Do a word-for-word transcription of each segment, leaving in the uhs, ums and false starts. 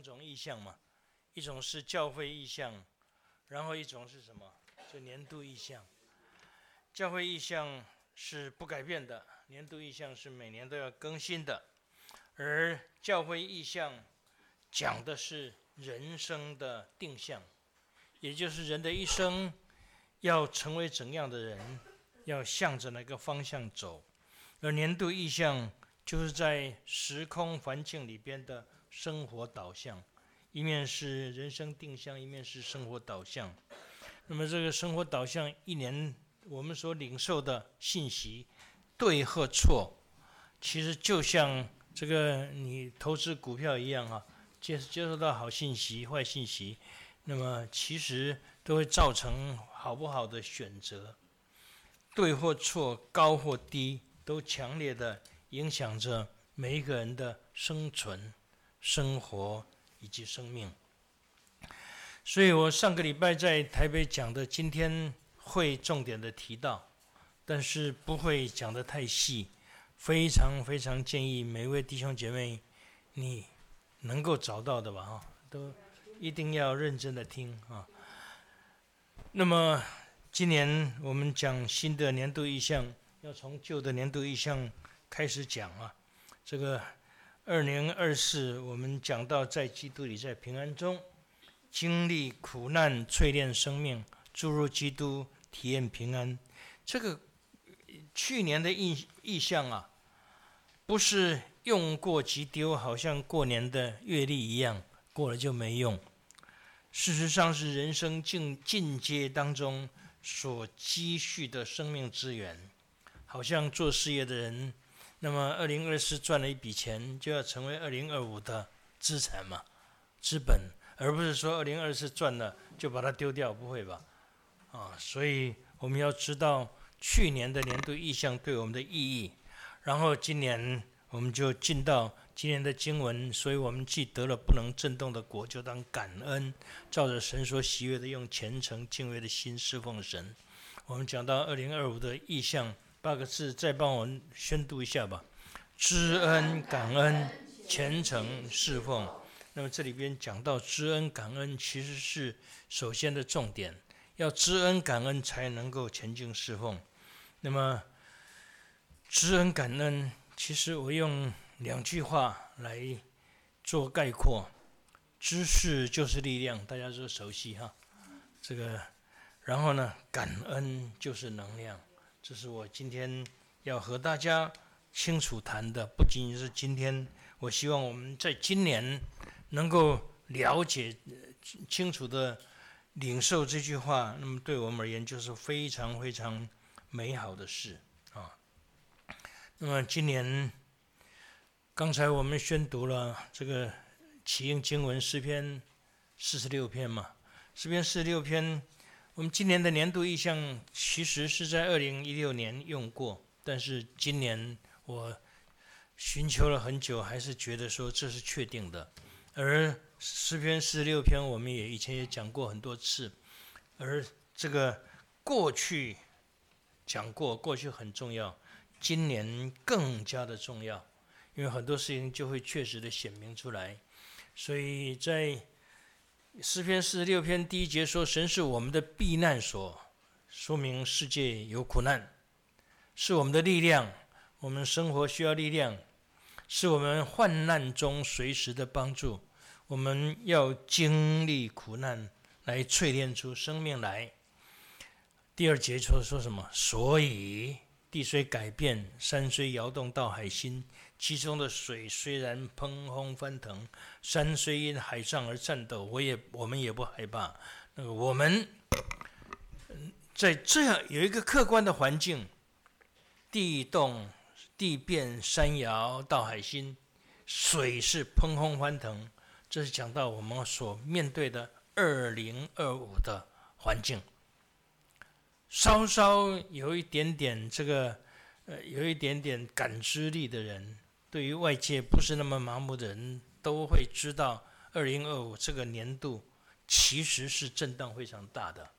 种意象嘛，一种是教会意象，然后一种是什么？就年度意象。教会意象是不改变的，年度意象是每年都要更新的，而教会意象讲的是人生的定向，也就是人的一生要成为怎样的人，要向着哪个方向走。而年度意象就是在时空环境里边的生活导向，一面是人生定向，一面是生活导向。那么这个生活导向一年我们所领受的信息对和错，其实就像这个你投资股票一样啊，接接受到好信息坏信息，那么其实都会造成好不好的选择，对或错高或低都强烈的影响着每一个人的生存生活以及生命。所以我上个礼拜在台北讲的，今天会重点的提到，但是不会讲得太细，非常非常建议每位弟兄姐妹你能够找到的吧，都一定要认真的听啊。那么今年我们讲新的年度意象，要从旧的年度意象开始讲啊。这个二零二四我们讲到在基督里，在平安中经历苦难淬炼生命，注入基督体验平安。这个去年的意意象啊，不是用过即丢，好像过年的月历一样，过了就没用。事实上是人生进进阶当中所积蓄的生命资源，好像做事业的人，那么二零二四赚了一笔钱，就要成为二零二五的资产嘛，资本，而不是说二零二四赚了就把它丢掉，不会吧？啊，所以我们要知道去年的年度意象对我们的意义，然后今年我们就进到今年的经文，所以我们既得了不能震动的国，就当感恩，照着神所喜悦的，用虔诚敬畏的心侍奉神。我们讲到二零二五的意象八个字，再帮我宣读一下吧：知恩、感恩、虔诚、侍奉。那么这里边讲到知恩感恩，其实是首先的重点，要知恩感恩才能够前进侍奉。那么知恩感恩，其实我用两句话来做概括：知识就是力量，大家都熟悉哈。这个，然后呢，感恩就是能量。这是我今天要和大家清楚谈的，不仅仅是今天，我希望我们在今年能够了解清楚的领受这句话，那么对我们而言就是非常非常美好的事啊。那么今年刚才我们宣读了这个起应经文诗篇四十六篇嘛，诗篇四十六篇，我们今年的年度意象其实是在二零一六年用过，但是今年我寻求了很久，还是觉得说这是确定的。而诗篇四十六篇我们也以前也讲过很多次，而这个过去讲过，过去很重要，今年更加的重要，因为很多事情就会确实的显明出来。所以在诗篇四十六篇第一节说，神是我们的避难所，说明世界有苦难，是我们的力量，我们生活需要力量，是我们患难中随时的帮助。我们要经历苦难来淬炼出生命来。第二节说说什么？所以地虽改变，山虽摇动到海心，其中的水虽然喷轰翻腾，山虽因海上而颤抖，我也我们也不害怕。那个我们在这样有一个客观的环境，地动地变，山摇到海心，水是喷轰翻腾，这是讲到我们所面对的二零二五的环境。稍稍有一点点这个呃，有一点点感知力的人，对于外界不是那么麻木的人，都会知道二零二五这个年度其实是震荡非常大的。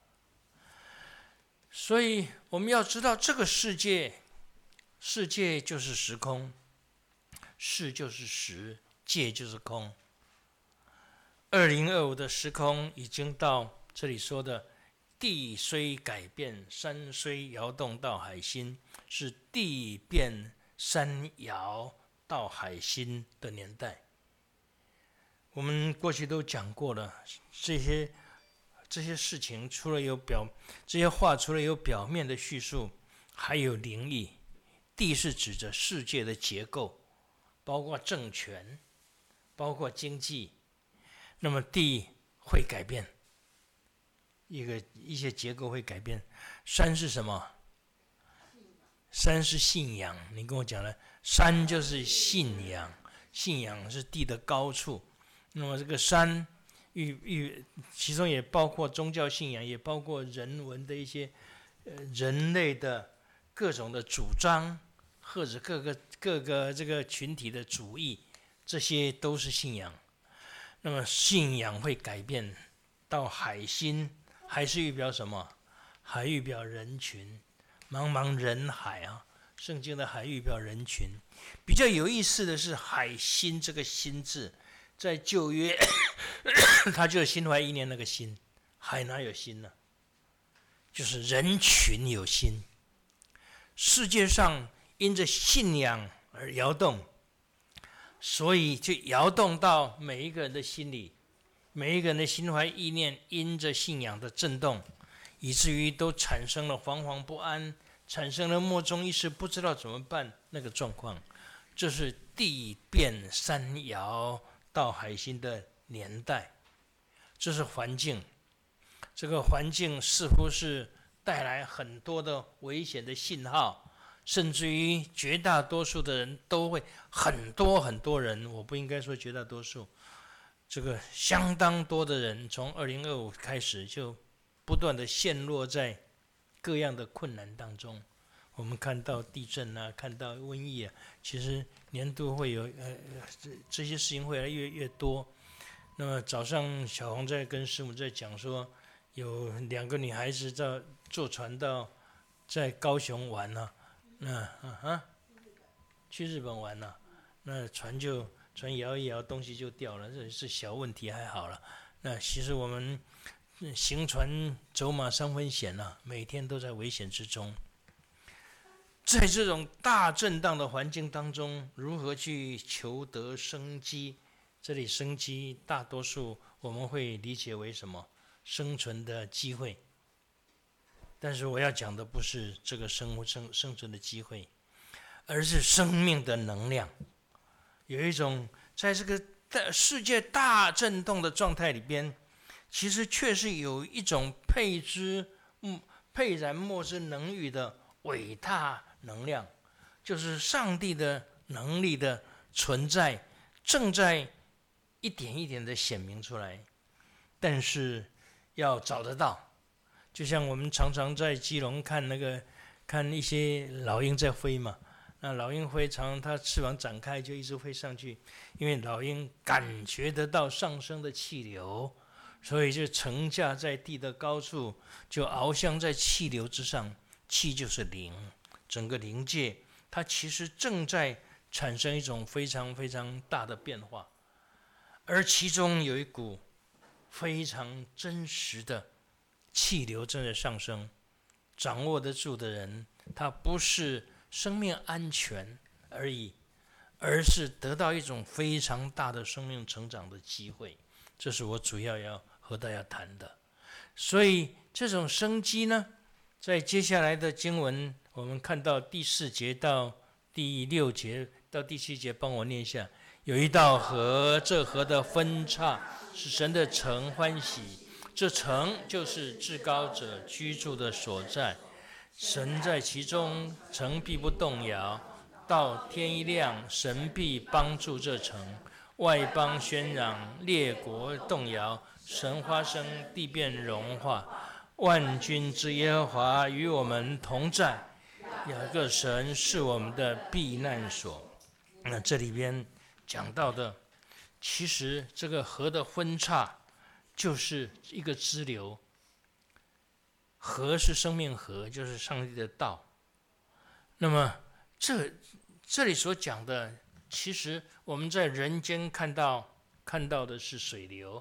所以我们要知道，这个世界世界就是时空，世就是实，界就是空。 二零二五的时空已经到这里说的地虽改变，山虽摇动到海心，是地变山摇到海心的年代。我们过去都讲过了，这些这些事情除了有表，这些话除了有表面的叙述，还有灵异。地是指着世界的结构，包括政权，包括经济。那么地会改变，一个一些结构会改变。山是什么？山是信仰。你跟我讲了，山就是信仰，信仰是地的高处。那么这个山，与与其中也包括宗教信仰，也包括人文的一些呃人类的各种的主张，或者各个各个这个群体的主义，这些都是信仰。那么信仰会改变到海心，海是预表什么？海预表人群，茫茫人海啊。圣经的海预表人群。比较有意思的是海心这个心字，在旧约它就是心怀意念那个心，海哪有心呢？就是人群有心。世界上因着信仰而摇动，所以就摇动到每一个人的心里，每一个人的心怀意念因着信仰的震动，以至于都产生了惶惶不安，产生了莫衷一是不知道怎么办那个状况。这是地变山摇到海心的年代，这是环境。这个环境似乎是带来很多的危险的信号，甚至于绝大多数的人都会，很多很多人，我不应该说绝大多数，这个相当多的人从二零二五开始就不断的陷落在各样的困难当中。我们看到地震啊，看到瘟疫啊，其实年度会有呃这这些事情会越来越越多。那么早上小红在跟师母在讲说，有两个女孩子在坐船到在高雄玩呢、啊。那啊啊，去日本玩了、啊，那船就船摇一摇，东西就掉了，这是小问题，还好了。那其实我们行船走马三分险啊，每天都在危险之中。在这种大震荡的环境当中，如何去求得生机？这里生机，大多数我们会理解为什么？生存的机会。但是我要讲的不是这个生生生存的机会，而是生命的能量。有一种在这个世界大震动的状态里边，其实确实有一种沛之沛然莫之能御的伟大能量，就是上帝的能力的存在，正在一点一点的显明出来，但是要找得到。就像我们常常在基隆看那个看一些老鹰在飞嘛，那老鹰飞常常它翅膀展开就一直飞上去，因为老鹰感觉得到上升的气流，所以就沉架在地的高处，就翱翔在气流之上。气就是灵，整个灵界它其实正在产生一种非常非常大的变化，而其中有一股非常真实的气流正在上升，掌握得住的人，他不是生命安全而已，而是得到一种非常大的生命成长的机会。这是我主要要和大家谈的。所以这种生机呢，在接下来的经文，我们看到第四节到第六节到第七节，帮我念一下。有一道河，这河的分叉使神的城欢喜，这城就是至高者居住的所在，神在其中，城必不动摇。到天一亮，神必帮助这城。外邦喧嚷，列国动摇，神发声，地变融化。万军之耶和华与我们同在，雅各神是我们的避难所。那这里边讲到的，其实这个河的分叉就是一个支流，河是生命河，就是上帝的道。那么这这里所讲的，其实我们在人间看到看到的是水流，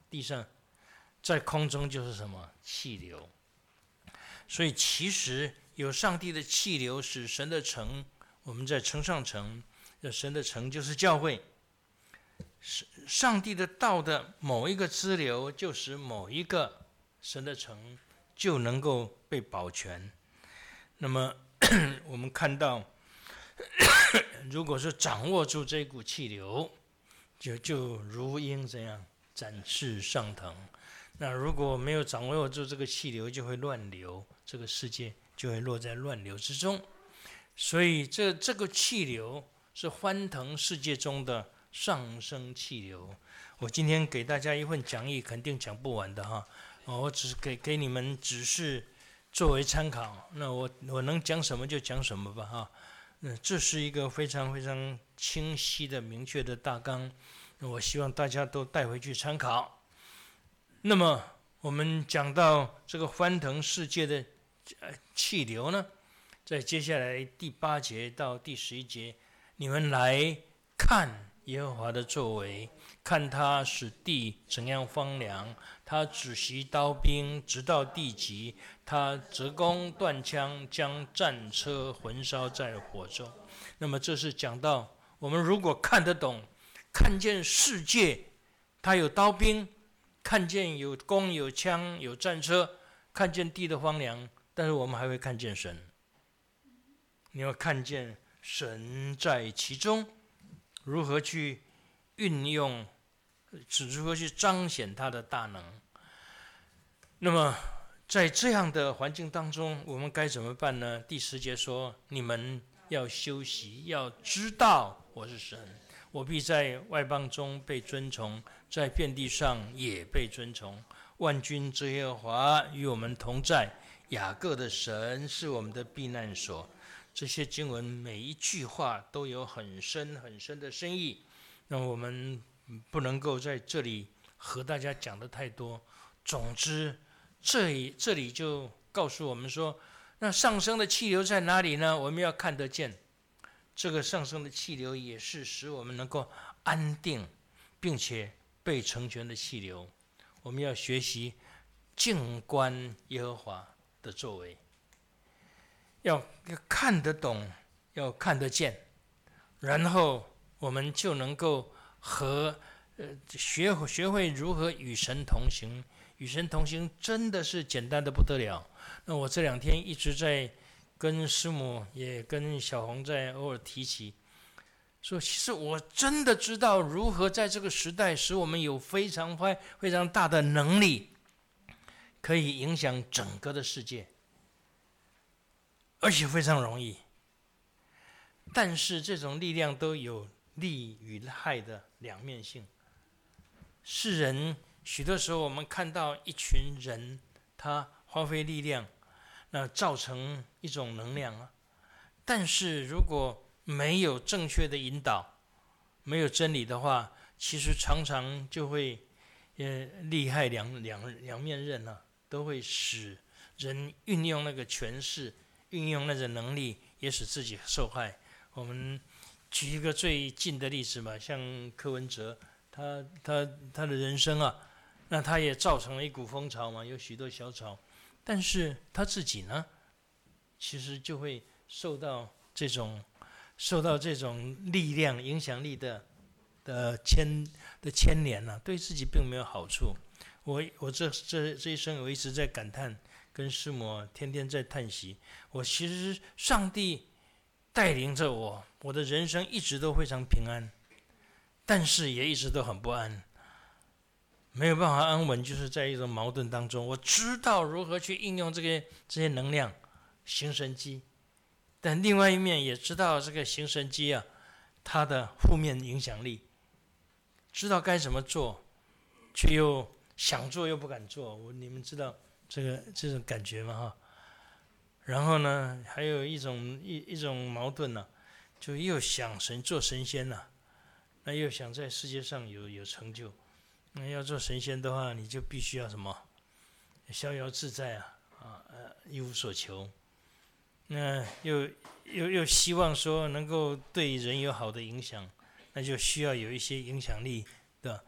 地上，在空中就是什么气流。所以其实有上帝的气流使神的城，我们在城上城，神的城就是教会。上帝的道的某一个支流，就使某一个神的城就能够被保全。那么我们看到，如果是掌握住这股气流，就就如鹰这样展翅上腾。那如果没有掌握住这个气流，就会乱流，这个世界就会落在乱流之中。所以这这个气流是欢腾世界中的上升气流。我今天给大家一份讲义，肯定讲不完的哈。我只是给给你们只是作为参考。那我我能讲什么就讲什么吧哈。那这是一个非常非常清晰的、明确的大纲。我希望大家都带回去参考。那么我们讲到这个欢腾世界的气流呢，在接下来第八节到第十一节，你们来看耶和华的作为，看他使地怎样荒凉，他止息刀兵，直到地极，他折弓断枪，将战车焚烧在火中。那么这是讲到我们如果看得懂，看见世界他有刀兵，看见有弓有枪有战车，看见地的荒凉，但是我们还会看见神。你要看见神在其中，如何去运用，如何去彰显他的大能。那么在这样的环境当中，我们该怎么办呢？第十节说，你们要休息，要知道我是神，我必在外邦中被尊崇，在遍地上也被尊崇。万军之耶和华与我们同在，雅各的神是我们的避难所。这些经文每一句话都有很深很深的深意，那我们不能够在这里和大家讲的太多。总之，这里这里就告诉我们说，那上升的气流在哪里呢？我们要看得见。这个上升的气流也是使我们能够安定并且被成全的气流。我们要学习静观耶和华的作为，要看得懂，要看得见，然后我们就能够和呃学学会如何与神同行。与神同行真的是简单的不得了。那我这两天一直在跟师母也跟小红在偶尔提起，说其实我真的知道如何在这个时代使我们有非常非常大的能力，可以影响整个的世界，而且非常容易。但是这种力量都有利与害的两面性。世人许多时候我们看到一群人，他花费力量，那造成一种能量啊。但是如果没有正确的引导，没有真理的话，其实常常就会呃利害两两两面刃啊，都会使人运用那个权势，运用那个能力，也使自己受害。我们举一个最近的例子吧，像柯文哲，他他他的人生啊，那他也造成了一股风潮嘛，有许多小草，但是他自己呢，其实就会受到这种受到这种力量、影响力的的牵的牵连啊，对自己并没有好处。我我这这这一生，我一直在感叹，跟师母天天在叹息。我其实上帝带领着我，我的人生一直都非常平安，但是也一直都很不安。没有办法安稳，就是在一种矛盾当中。我知道如何去应用这个这些能量行神迹，但另外一面也知道这个行神迹啊，它的负面影响力，知道该怎么做，却又想做又不敢做。我你们知道这个这种感觉吗？哈。然后呢，还有一种一一种矛盾呢、啊，就又想神做神仙呐、啊，那又想在世界上有有成就。那要做神仙的话，你就必须要什么？逍遥自在啊，啊呃，一无所求。那又又又希望说能够对人有好的影响，那就需要有一些影响力的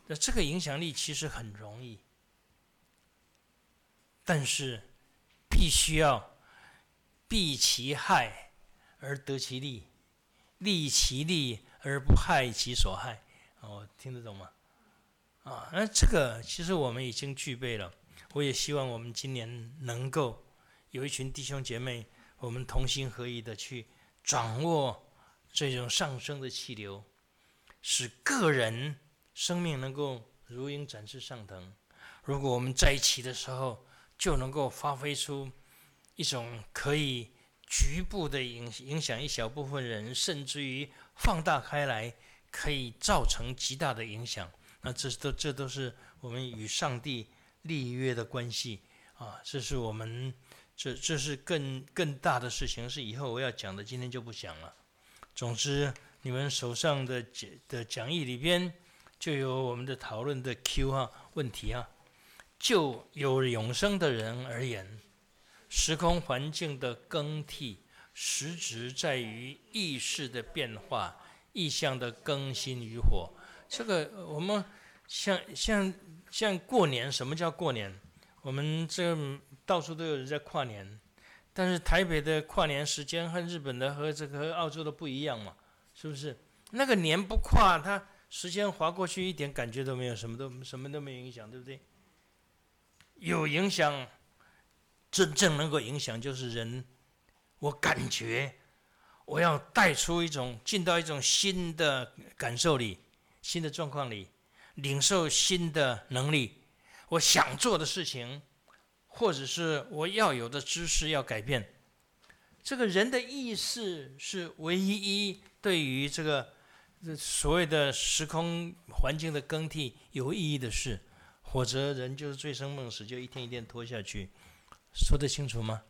那这个影响力其实很容易，但是必须要避其害而得其利，利其利而不害其所害。哦，听得懂吗？啊，那这个其实我们已经具备了。我也希望我们今年能够有一群弟兄姐妹，我们同心合意的去掌握这种上升的气流，使个人生命能够如鹰展翅上腾。如果我们在一起的时候，就能够发挥出一种可以局部的影影响一小部分人，甚至于放大开来，可以造成极大的影响。那这都这都是我们与上帝立约的关系啊！这是我们这这是更更大的事情，是以后我要讲的，今天就不讲了。总之，你们手上的的讲义里边就有我们的讨论的 Q 啊问题啊。就有永生的人而言，时空环境的更替，实质在于意识的变化、意象的更新与否。这个我们像像像过年，什么叫过年？我们这到处都有人在跨年，但是台北的跨年时间和日本的和这个和澳洲的不一样嘛，是不是？那个年不跨，它时间划过去一点感觉都没有，什么都什么都没有影响，对不对？有影响，真正能够影响就是人，我感觉我要带出一种进到一种新的感受里，新的状况里，领受新的能力，我想做的事情，或者是我要有的知识要改变。这个人的意识是唯一对于这个所谓的时空环境的更替有意义的事，否则人就是醉生梦死，就一天一天拖下去。说得清楚吗？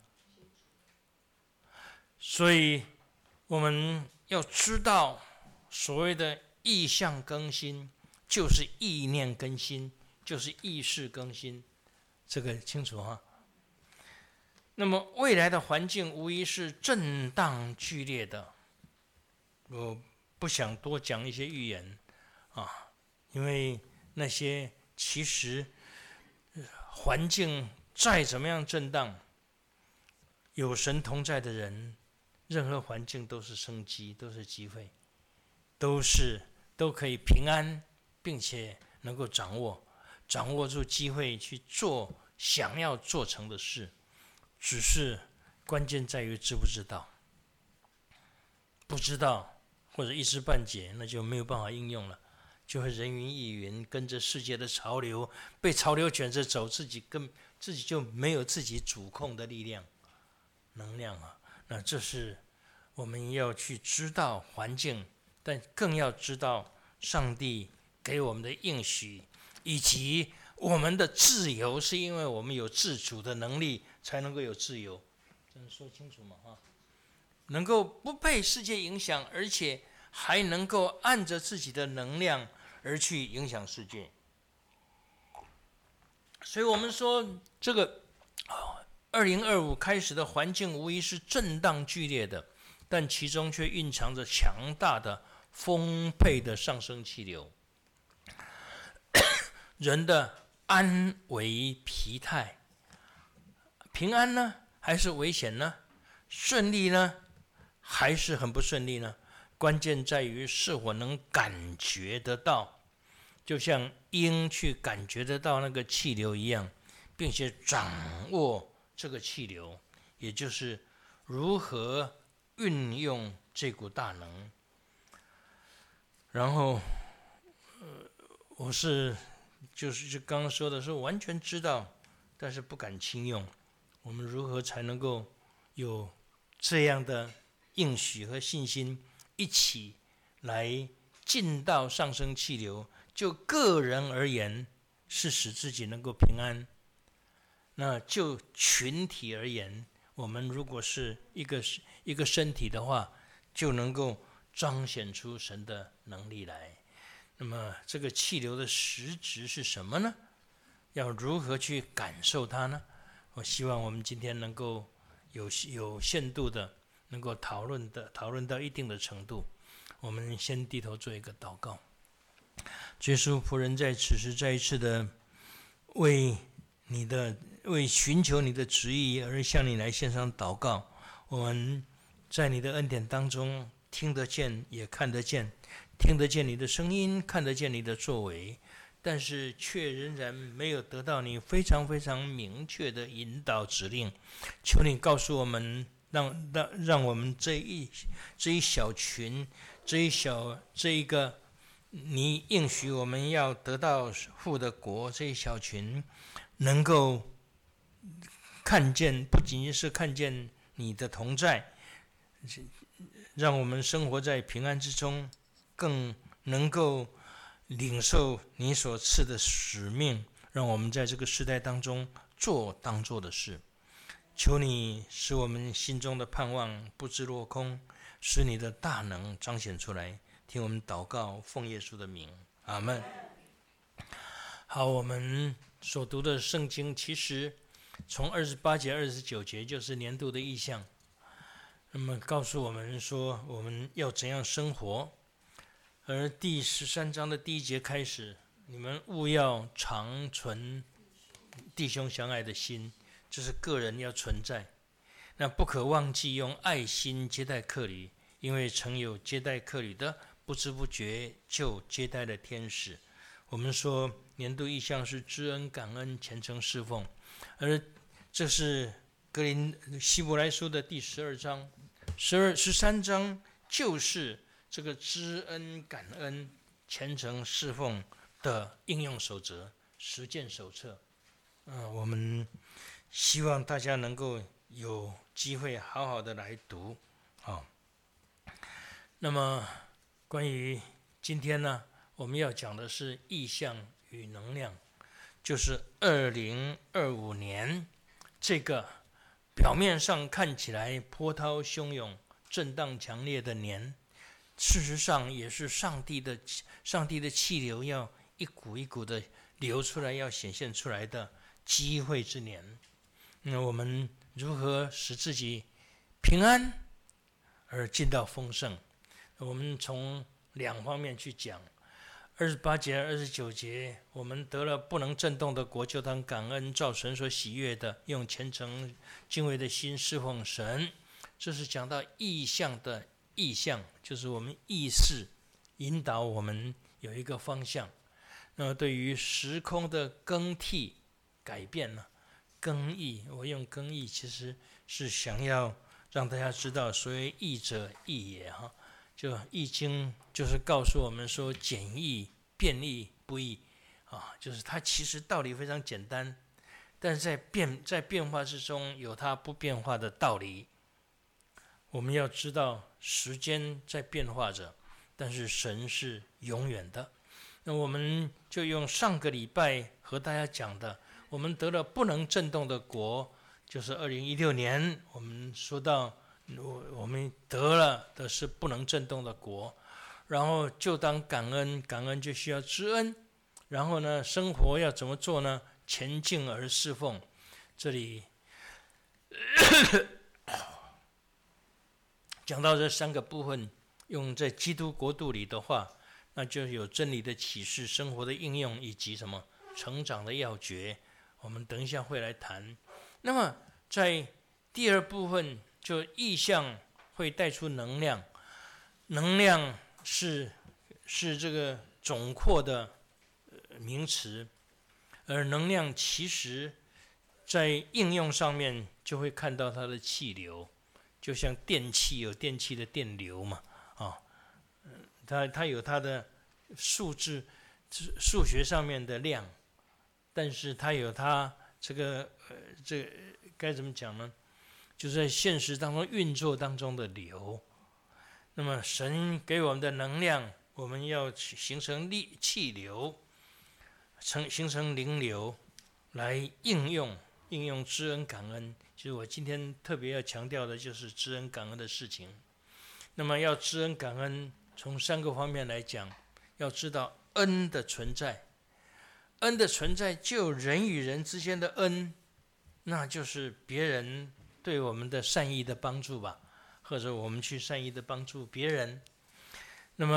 所以我们要知道，所谓的意象更新，就是意念更新，就是意识更新，这个清楚哈？那么未来的环境无疑是震荡剧烈的，我不想多讲一些预言啊，因为那些其实环境再怎么样震荡，有神同在的人，任何环境都是生机，都是机会，都是都可以平安，并且能够掌握掌握住机会去做想要做成的事。只是关键在于知不知道，不知道或者一知半解，那就没有办法应用了，就会人云亦云，跟着世界的潮流，被潮流卷着走，自己跟自己就没有自己主控的力量、能量啊。那这是我们要去知道环境，但更要知道上帝给我们的应许，以及我们的自由，是因为我们有自主的能力，才能够有自由。这样说清楚吗？哈，能够不被世界影响，而且还能够按着自己的能量而去影响世界。所以我们说，这个二零二五开始的环境无疑是震荡剧烈的，但其中却蕴藏着强大的、丰沛的上升气流。人的安危疲态，平安呢，还是危险呢？顺利呢，还是很不顺利呢？关键在于是否能感觉得到，就像鹰去感觉得到那个气流一样，并且掌握这个气流，也就是如何运用这股大能。然后，呃，我是就是就刚刚说的是完全知道，但是不敢轻用。我们如何才能够有这样的应许和信心，一起来进到上升气流？就个人而言，是使自己能够平安。那就群体而言，我们如果是一个一个身体的话，就能够彰显出神的能力来。那么这个气流的实质是什么呢？要如何去感受它呢？我希望我们今天能够有有限度的能够讨论的讨论到一定的程度。我们先低头做一个祷告。 耶稣，仆人在此时再一次的为你的为寻求你的旨意而向你来献上祷告。我们在你的恩典当中听得见，也看得见，听得见你的声音，看得见你的作为，但是却仍然没有得到你非常非常明确的引导指令。求你告诉我们，让让让我们这一这一小群，这一小这一个你应许我们要得到父的国，这一小群能够看见，不仅仅是看见你的同在，让我们生活在平安之中，更能够领受你所赐的使命，让我们在这个时代当中做当做的事。求你使我们心中的盼望不致落空，使你的大能彰显出来。听我们祷告，奉耶稣的名，阿们。好，我们所读的圣经其实从二十八节、二十九节就是年度的意象，那么告诉我们说我们要怎样生活。而第十三章的第一节开始，你们务要常存弟兄相爱的心，就是个人要存在，那不可忘记用爱心接待客旅，因为曾有接待客旅的，不知不觉就接待了天使。我们说年度意象是知恩、感恩、虔诚侍奉，而这是格林希伯来书的第十二章、十二、十三章，就是这个知恩、感恩、虔诚侍奉的应用守则、实践手册。嗯，我们希望大家能够有机会好好的来读。好，那么关于今天呢，我们要讲的是意象与能量，就是二零二五年这个表面上看起来波涛汹涌、震荡强烈的年，事实上也是上帝的上帝的气流要一股一股的流出来，要显现出来的机会之年。那我们如何使自己平安而进到丰盛？我们从两方面去讲。二十八节、二十九节，我们得了不能震动的国，就当感恩，照神所喜悦的，用虔诚敬畏的心侍奉神。这是讲到意象的意象，就是我们意识引导我们有一个方向。那么对于时空的更替、改变呢？更易，我用更易其实是想要让大家知道，所谓易者易也哈。就易经就是告诉我们说，简易、变易、不易啊，就是它其实道理非常简单，但是在变在变化之中有它不变化的道理。我们要知道，时间在变化着，但是神是永远的。那我们就用上个礼拜和大家讲的，我们得了不能震动的国，就是二零一六年，我们说到。我们得了的是不能震动的国，然后就当感恩，感恩就需要知恩，然后呢，生活要怎么做呢？前进而侍奉。这里讲到这三个部分，用在基督国度里的话，那就有真理的启示、生活的应用以及什么成长的要诀。我们等一下会来谈。那么在第二部分。就意象会带出能量，能量是是这个总括的名词，而能量其实在应用上面就会看到它的气流，就像电器有电器的电流嘛，啊，它它有它的数字数学上面的量，但是它有它这个呃这个该怎么讲呢？就是在现实当中运作当中的流。那么神给我们的能量，我们要形成力气流，成形成灵流，来应用应用知恩感恩。其实我今天特别要强调的就是知恩感恩的事情。那么要知恩感恩，从三个方面来讲，要知道恩的存在，恩的存在就人与人之间的恩，那就是别人对我们的善意的帮助吧，或者我们去善意的帮助别人。那么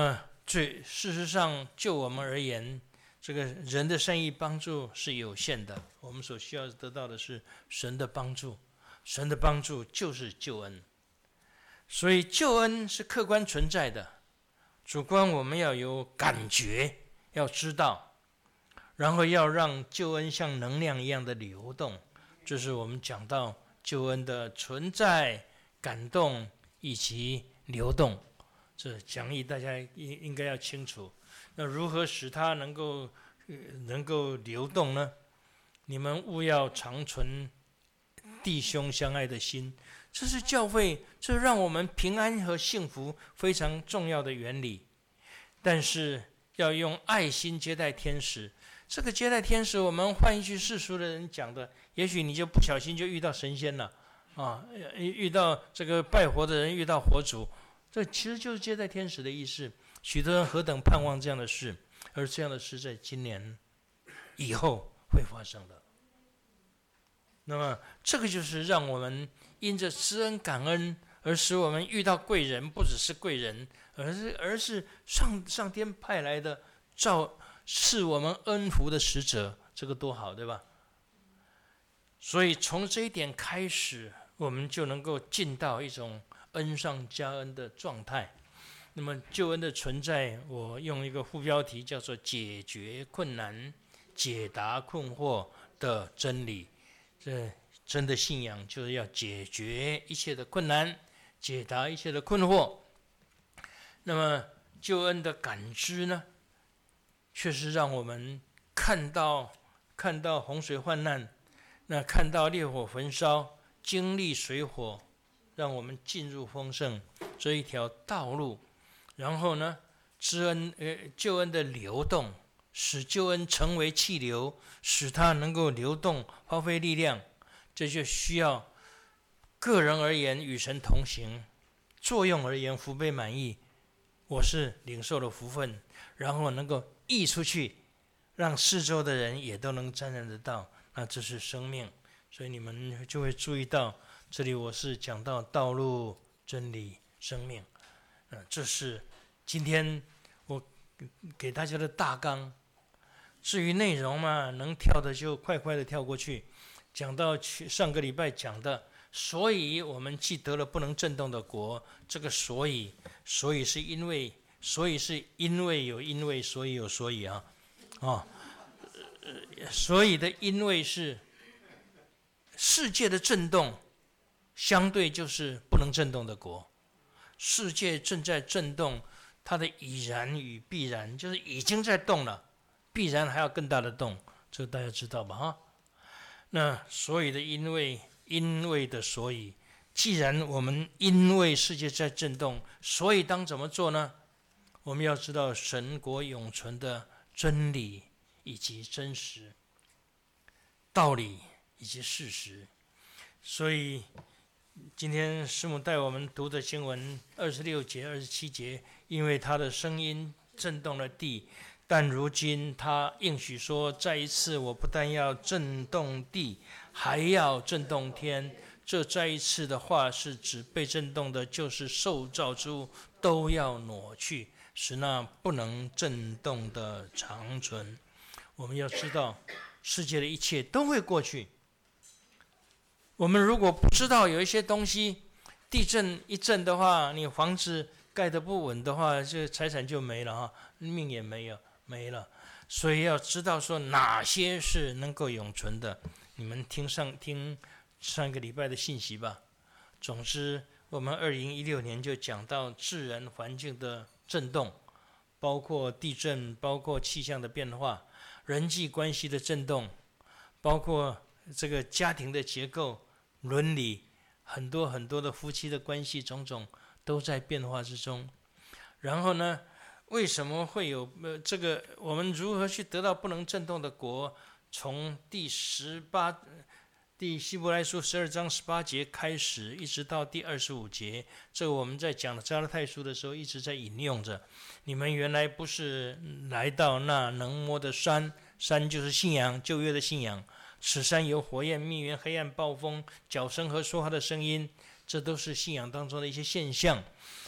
最事实上，就我们而言，这个人的善意帮助是有限的，我们所需要得到的是神的帮助。神的帮助就是救恩，所以救恩是客观存在的，主观我们要有感觉，要知道，然后要让救恩像能量一样的流动。这是我们讲到救恩的存在、感动以及流动。这讲义大家应应该要清楚。那如何使它能够、呃、能够流动呢？你们务要常存弟兄相爱的心，这是教会，这是让我们平安和幸福非常重要的原理。但是要用爱心接待天使。这个接待天使，我们换一句世俗的人讲的，也许你就不小心就遇到神仙了啊，遇到这个拜活的人，遇到活主。这其实就是接待天使的意思。许多人何等盼望这样的事，而这样的事在今年以后会发生的。那么这个就是让我们因着施恩感恩，而使我们遇到贵人，不只是贵人，而是而是上上天派来的照赐我们恩福的使者，这个多好，对吧？所以从这一点开始，我们就能够进到一种恩上加恩的状态。那么救恩的存在，我用一个副标题叫做解决困难、解答困惑的真理。这真的信仰就是要解决一切的困难，解答一切的困惑。那么救恩的感知呢，却是让我们看到看到洪水患难，那看到烈火焚烧，经历水火，让我们进入丰盛这一条道路。然后呢，知恩呃救恩的流动，使救恩成为气流，使它能够流动，发挥力量。这就需要个人而言与神同行，作用而言福杯满溢，我是领受了福分，然后能够溢出去，让四周的人也都能沾染得到。那这是生命。所以你们就会注意到，这里我是讲到道路、真理、生命。嗯，这是今天我给大家的大纲。至于内容嘛，能跳的就快快的跳过去。讲到上个礼拜讲的，所以我们既得了不能震动的国，这个所以，所以是因为，所以是因为有因为，所以有所以啊，哦，所以的因为是世界的震动，相对就是不能震动的国。世界正在震动，它的已然与必然就是已经在动了，必然还要更大的动，这个大家知道吧？哈，那所以的因为，因为的所以，既然我们因为世界在震动，所以当怎么做呢？我们要知道神国永存的真理以及真实道理以及事实。所以今天师母带我们读的经文二十六节、二十七节，因为他的声音震动了地，但如今他应许说，再一次我不但要震动地，还要震动天。这再一次的话是指被震动的，就是受造之物都要挪去，使那不能震动的长存。我们要知道，世界的一切都会过去。我们如果不知道有一些东西，地震一震的话，你房子盖得不稳的话，这财产就没了哈，命也没有没了。所以要知道说哪些是能够永存的。你们听上听上个礼拜的信息吧。总之，我们二零一六年就讲到自然环境的震动，包括地震，包括气象的变化，人际关系的震动，包括这个家庭的结构、伦理，很多很多的夫妻的关系，种种都在变化之中。然后呢，为什么会有呃这个？我们如何去得到不能震动的国？从第十八。第希伯来书十二章十八节开始，一直到第二十五节，这个我们在讲加拉太书的时候一直在引用着。你们原来不是来到那能摸的山，山就是信仰，旧约的信仰。此山有火焰、密云、黑暗、暴风、角声和说话的声音，这都是信仰当中的一些现象。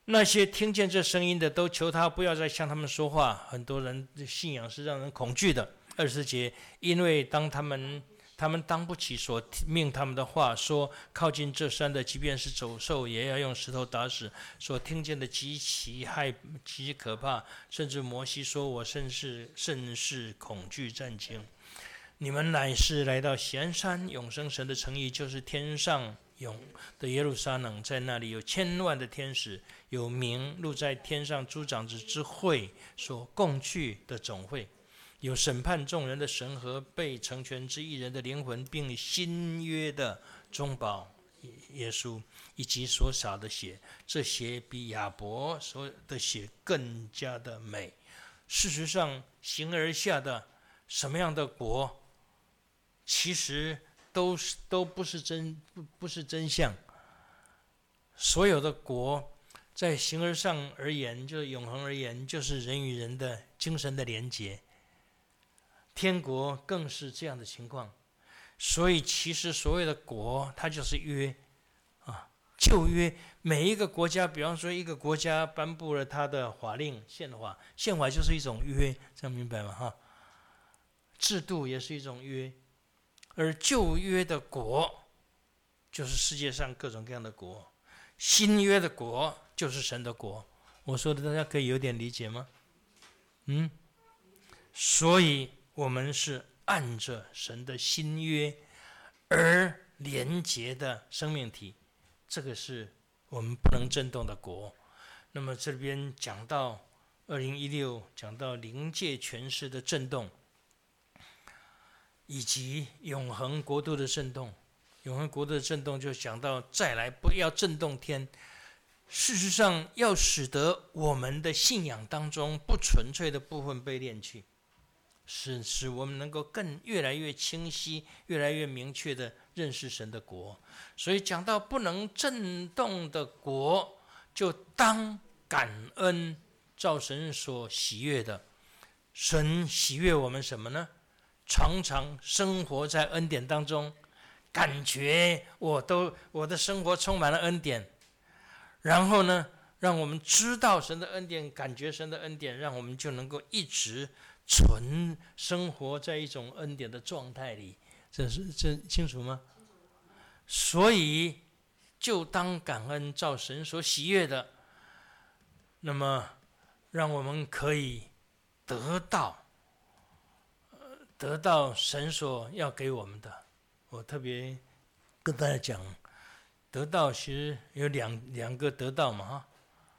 那些听见这声音的，都求他不要再向他们说话。很多人的信仰是让人恐惧的。二十节，因为当他们他们当不起所命他们的话，说靠近这山的，即便是走兽，也要用石头打死。所听见的极其害极其可怕，甚至摩西说：“我甚是甚是恐惧战惊。你们乃是来到锡安山，永生神的城邑，就是天上永的耶路撒冷，在那里有千万的天使，有名录在天上诸长子之会所共聚的总会，有审判众人的神和被成全之一人的灵魂，并新约的中保耶稣，以及所洒的血，这血比亚伯所的血更加的美。事实上，形而下的什么样的国，其实都是都不是真不不是真相。所有的国，在形而上而言，就是永恒而言，就是人与人的精神的连结。天国更是这样的情况。所以，其实所谓的国，它就是约啊，旧约。每一个国家，比方说一个国家颁布了它的法令、宪法，宪法就是一种约，这样明白吗？哈，制度也是一种约。而旧约的国，就是世界上各种各样的国；新约的国，就是神的国。我说的大家可以有点理解吗？嗯，所以我们是按着神的新约而连结的生命体，这个是我们不能震动的国。那么这边讲到二零一六，讲到灵界权势的震动，以及永恒国度的震动。永恒国度的震动就讲到再来不要震动天，事实上要使得我们的信仰当中不纯粹的部分被炼去，使使我们能够更越来越清晰、越来越明确的认识神的国。所以讲到不能震动的国，就当感恩照神所喜悦的。神喜悦我们什么呢？常常生活在恩典当中，感觉我都我的生活充满了恩典。然后呢，让我们知道神的恩典，感觉神的恩典，让我们就能够一直纯生活在一种恩典的状态里。这是这清楚吗？所以就当感恩照神所喜悦的，那么让我们可以得到得到神所要给我们的。我特别跟大家讲，得到其实有两两个得到嘛，哈，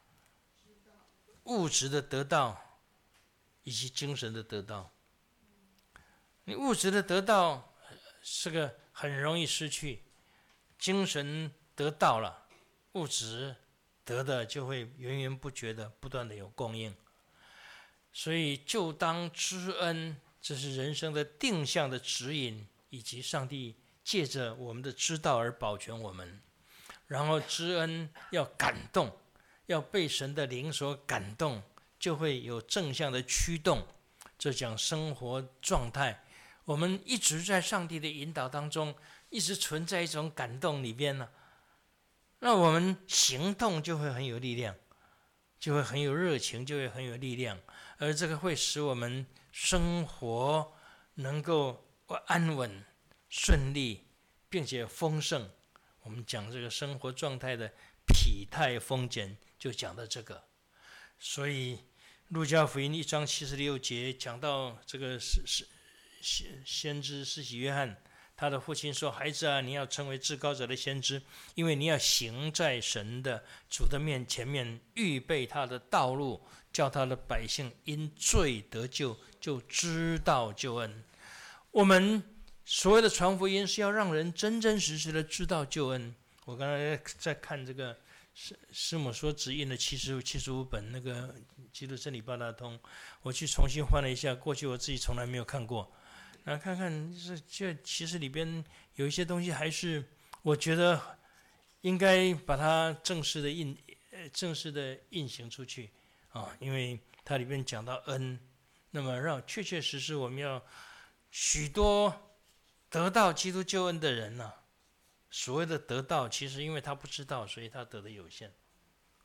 物质的得到以及精神的得到。你物质的得到是个很容易失去，精神得到了，物质得的就会源源不绝的不断的有供应。所以就当知恩，这是人生的定向的指引，以及上帝借着我们的知道而保全我们。然后知恩要感动，要被神的灵所感动，就会有正向的驱动。这讲生活状态，我们一直在上帝的引导当中，一直存在一种感动里边呢，那我们行动就会很有力量，就会很有热情，就会很有力量。而这个会使我们生活能够安稳、顺利，并且丰盛。我们讲这个生活状态的否态丰俭，就讲到这个。所以路加福音一章七十六节讲到这个是是先知施洗约翰，他的父亲说：“孩子啊，你要成为至高者的先知，因为你要行在神的主的面前面，预备他的道路，叫他的百姓因罪得救，就知道救恩。”我们所谓的传福音是要让人真真实实的知道救恩。我刚才在看这个师师母所指印的七十七十五本那个基督真理八大通，我去重新翻了一下，过去我自己从来没有看过。那看看这这其实里边有一些东西还是我觉得应该把它正式的印呃正式的印行出去啊，因为它里边讲到恩，那么让确确实实我们要许多得到基督救恩的人呢、啊，所谓的得到，其实因为他不知道，所以他得的有限。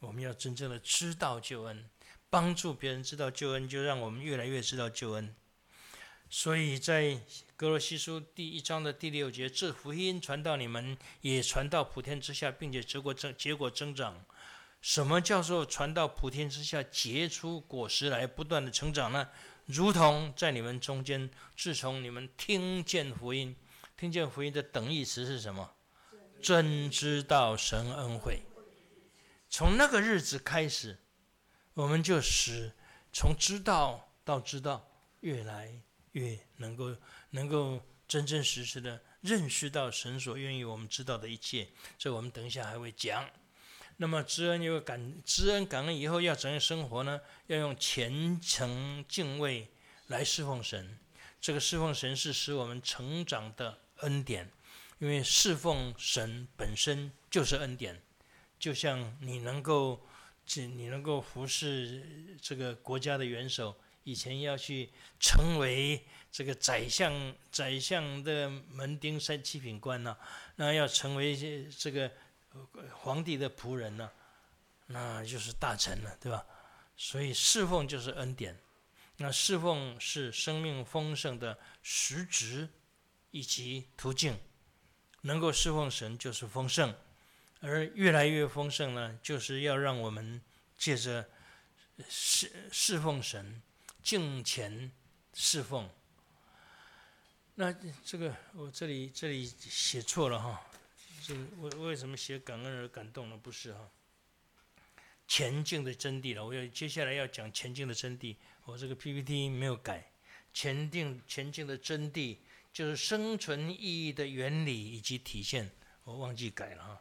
我们要真正的知道救恩，帮助别人知道救恩，就让我们越来越知道救恩。所以在哥罗西书第一章的第六节，这福音传到你们，也传到普天之下，并且结果增结果增长。什么叫做传到普天之下，结出果实来，不断的成长呢？如同在你们中间，自从你们听见福音，听见福音的等义词是什么？真知道神恩惠。从那个日子开始，我们就使从知道到知道，越来越能够能够真真实实的认识到神所愿意我们知道的一切。这我们等一下还会讲。那么知恩又感知恩感恩以后要怎样生活呢？要用虔诚敬畏来侍奉神。这个侍奉神是使我们成长的恩典，因为侍奉神本身就是恩典。就像你能够你能够服侍这个国家的元首，以前要去成为这个宰相宰相的门丁三七品官呢、啊，那要成为这个皇帝的仆人呢、啊，那就是大臣了，对吧？所以侍奉就是恩典。那侍奉是生命丰盛的实质以及途径。能够侍奉神就是丰盛，而越来越丰盛呢，就是要让我们借着侍侍奉神，敬虔侍奉。那这个我这里这里写错了哈，这个为为什么写感恩而感动呢？不是哈，前进的真谛了。我要接下来要讲前进的真谛，我这个 P P T 没有改。前进前进的真谛就是生存意义的原理以及体现，我忘记改了哈。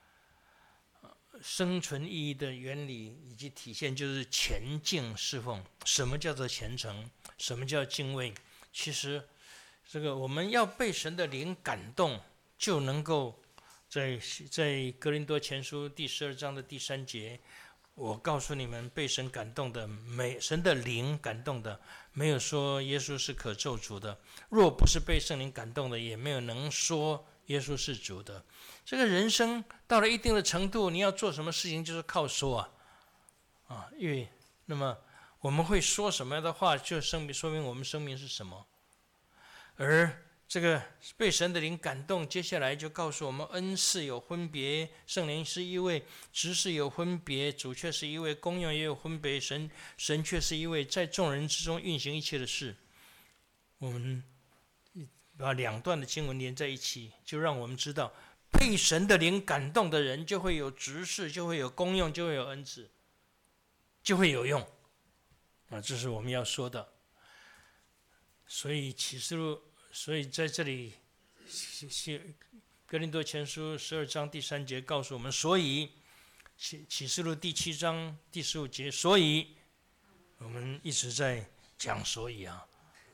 生存意义的原理以及体现就是前进侍奉。什么叫做虔诚？什么叫敬畏？其实这个我们要被神的灵感动，就能够在在哥林多前书第十二章的第三节，我告诉你们，被神感动的，没神的灵感动的，没有说耶稣是可咒诅的。若不是被圣灵感动的，也没有能说耶稣是主的。这个人生到了一定的程度，你要做什么事情，就是靠说啊，啊，因为那么我们会说什么样的话，就说明说明我们生命是什么。而这个被神的灵感动，接下来就告诉我们，恩赐有分别，圣灵是一位，职事有分别，主却是一位，功用也有分别，神神却是一位，在众人之中运行一切的事。我们把两段的经文连在一起，就让我们知道，被神的灵感动的人，就会有职事，就会有功用，就会有恩赐，就会有用。啊，这是我们要说的。所以启示录，所以在这里，哥林多前书十二章第三节告诉我们，所以启启示录第七章第十五节，所以我们一直在讲所以啊。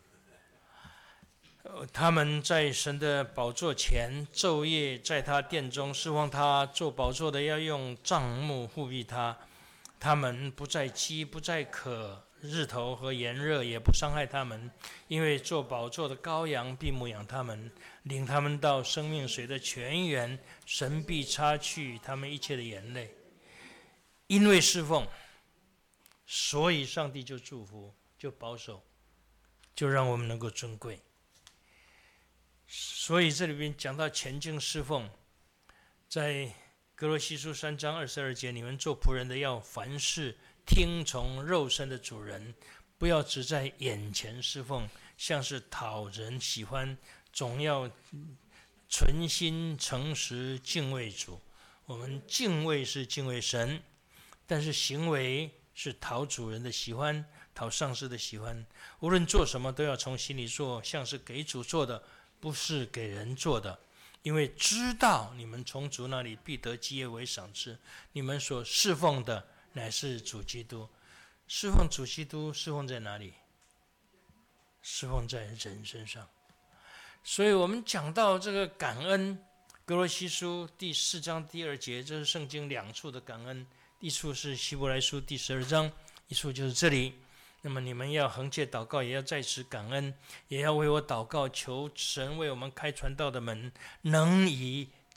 他们在神的宝座前昼夜在他殿中侍奉他，做宝座的要用帐幕护庇他，他们不再饥不再渴，日头和炎热也不伤害他们，因为做宝座的羔羊必牧养他们，领他们到生命水的泉源，神必擦去他们一切的眼泪。因为侍奉，所以上帝就祝福，就保守，就让我们能够尊贵。所以这里边讲到前进侍奉，在哥罗西书三章二十二节，你们做仆人的要凡事听从肉身的主人，不要只在眼前侍奉，像是讨人喜欢，总要存心诚实敬畏主。我们敬畏是敬畏神，但是行为是讨主人的喜欢，讨上司的喜欢。无论做什么都要从心里做，像是给主做的，不是给人做的，因为知道你们从主那里必得基业为赏赐。你们所侍奉的乃是主基督。侍奉主基督，侍奉在哪里？侍奉在人身上。所以我们讲到这个感恩，哥罗西书第四章第二节，这是圣经两处的感恩，一处是希伯来书第十二章，一处就是这里。那么你们要恒切祷告，也要在此感恩，也要为我祷告，求神为我们开传道的门，能以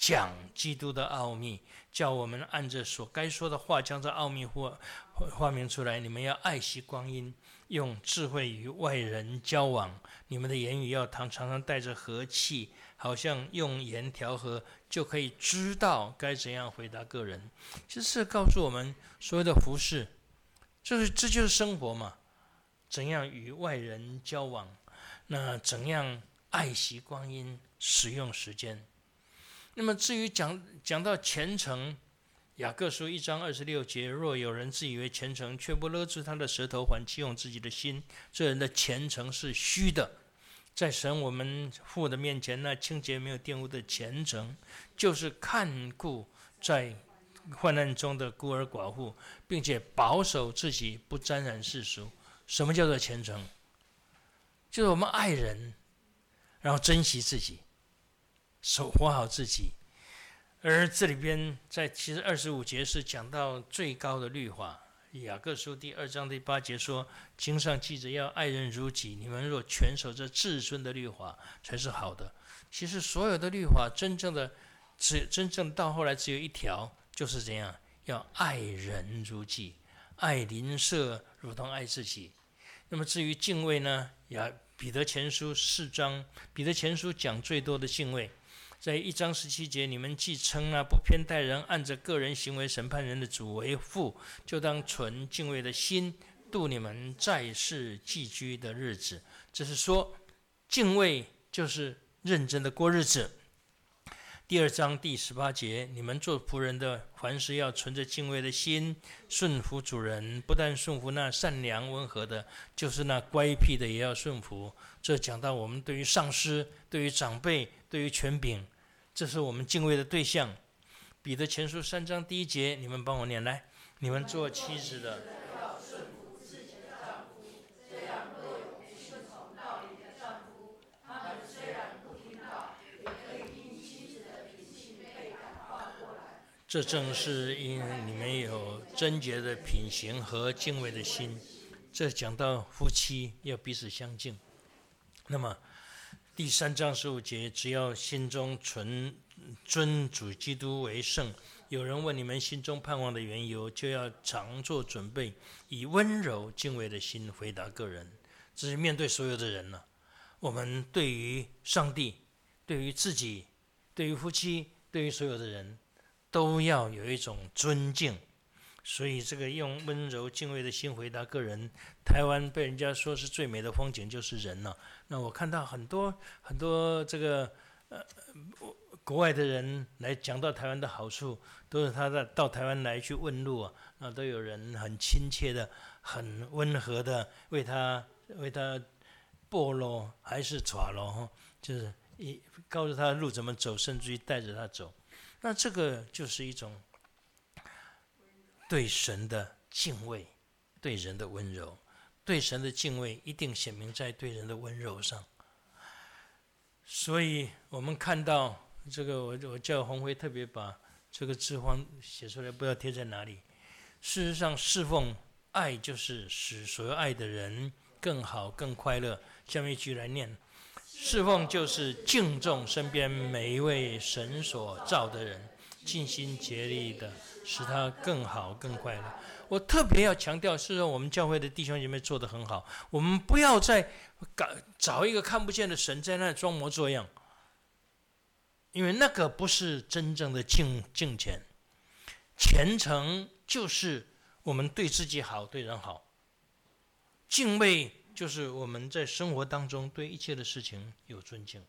讲基督的奥秘，叫我们按着所该说的话，将这奥秘或画明出来。你们要爱惜光阴，用智慧与外人交往。你们的言语要常常带着和气，好像用盐调和，就可以知道该怎样回答个人。其实是告诉我们，所有的服事，就是这就是生活嘛。怎样与外人交往？那怎样爱惜光阴，使用时间？那么至于讲讲到虔诚，雅各书一章二十六节，若有人自以为虔诚，却不勒住他的舌头，还欺哄自己的心，这人的虔诚是虚的。在神我们父的面前，那清洁没有玷污的虔诚，就是看顾在患难中的孤儿寡妇，并且保守自己不沾染世俗。什么叫做虔诚？就是我们爱人，然后珍惜自己，守活好自己。而这里边在其实二十五节是讲到最高的律法，雅各书第二章第八节说，经上记着要爱人如己，你们若全守这至尊的律法，才是好的。其实所有的律法真正的只真正到后来只有一条，就是这样，要爱人如己，爱邻舍如同爱自己。那么至于敬畏呢，雅彼得前书四章，彼得前书讲最多的敬畏，在一章十七节，你们既称那不偏待人，按着个人行为审判人的主为父，就当存敬畏的心度你们在世寄居的日子。这是说，敬畏就是认真的过日子。第二章第十八节，你们做仆人的，凡事要存着敬畏的心，顺服主人，不但顺服那善良温和的，就是那乖僻的也要顺服。这讲到我们对于上司、对于长辈、对于权柄，这是我们敬畏的对象。彼得前书三章第一节，你们帮我念来。你们做妻子的， 要顺服自己的丈夫，这样若有不顺从道理的丈夫，他们虽然不听道，也可以因妻子的品性被感化过来。 这正是因你们有贞洁的品行和敬畏的心。这讲到夫妻要彼此相敬。那么第三章十五节，只要心中存尊主基督为圣。有人问你们心中盼望的缘由，就要常做准备，以温柔敬畏的心回答个人。这是面对所有的人了。我们对于上帝，对于自己，对于夫妻，对于所有的人，都要有一种尊敬。所以这个用温柔敬畏的心回答个人，台湾被人家说是最美的风景就是人了。那我看到很多很多这个呃国外的人来讲到台湾的好处，都是他在到台湾来去问路啊，那都有人很亲切的、很温和的为他为他拨路还是抓路，就是一告诉他路怎么走，甚至于带着他走。那这个就是一种对神的敬畏，对人的温柔。对神的敬畏一定显明在对人的温柔上。所以我们看到这个，我我叫洪辉特别把这个字框写出来，不知道贴在哪里。事实上，侍奉爱就是使所有爱的人更好、更快乐。下面一句来念：侍奉就是敬重身边每一位神所造的人，尽心竭力的使他更好、更快乐。我特别要强调，是说我们教会的弟兄姐妹做得很好，我们不要再找一个看不见的神在那里装模作样，因为那个不是真正的敬敬虔。虔诚就是我们对自己好，对人好；敬畏就是我们在生活当中对一切的事情有尊敬。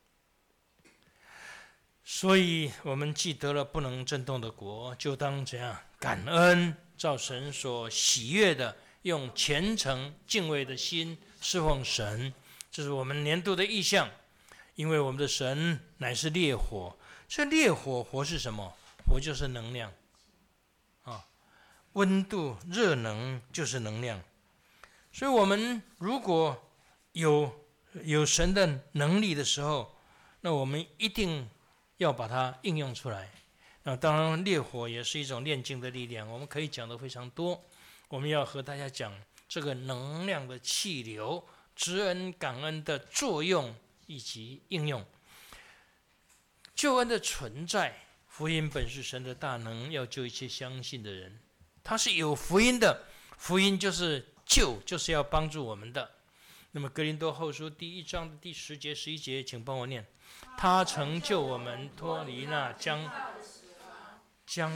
所以我们既得了不能震动的国，就当怎样感恩，照神所喜悦的，用虔诚敬畏的心侍奉神。这是我们年度的意向，因为我们的神乃是烈火。这烈火火是什么？火就是能量啊，温度热能就是能量。所以我们如果有有神的能力的时候，那我们一定要把它应用出来。那当然烈火也是一种炼净的力量，我们可以讲的非常多。我们要和大家讲这个能量的气流、知恩感恩的作用以及应用。救恩的存在福音本是神的大能，要救一切相信的人。它是有福音的，福音就是救，就是要帮助我们的。那么哥林多后书第一章的第十节、十一节，请帮我念：他成就我们脱离那将将，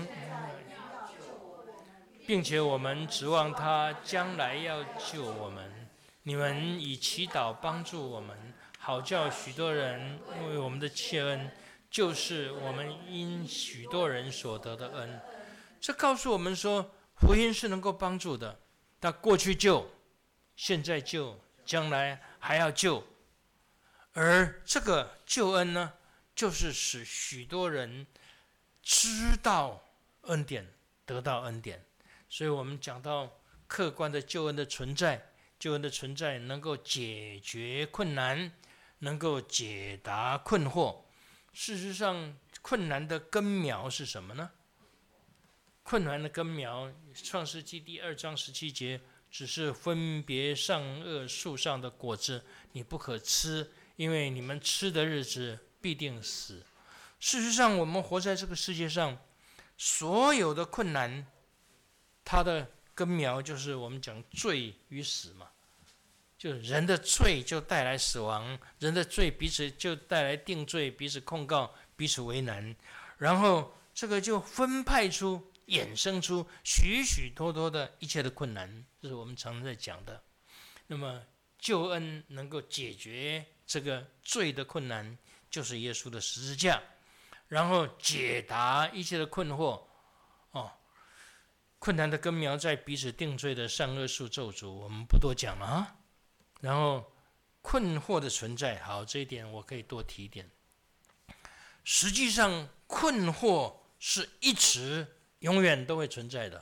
并且我们指望他将来要救我们。你们以祈祷帮助我们，好叫许多人为我们的切恩，就是我们因许多人所得的恩。这告诉我们说，福音是能够帮助的。他过去救，现在救，将来还要救。而这个救恩呢，就是使许多人知道恩典，得到恩典。所以我们讲到客观的救恩的存在，救恩的存在能够解决困难，能够解答困惑。事实上，困难的根苗是什么呢？困难的根苗，创世纪第二章十七节，只是分别善恶树上的果子，你不可吃，因为你们吃的日子必定死。事实上，我们活在这个世界上，所有的困难，它的根苗就是我们讲罪与死嘛。就人的罪就带来死亡，人的罪彼此就带来定罪，彼此控告，彼此为难，然后这个就分派出、衍生出许许多多的一切的困难，这是我们常常在讲的。那么救恩能够解决这个罪的困难，就是耶稣的十字架，然后解答一切的困惑。哦，困难的根苗在彼此定罪的善恶树咒诅，我们不多讲了啊。然后困惑的存在，好，这一点我可以多提一点。实际上，困惑是一直永远都会存在的，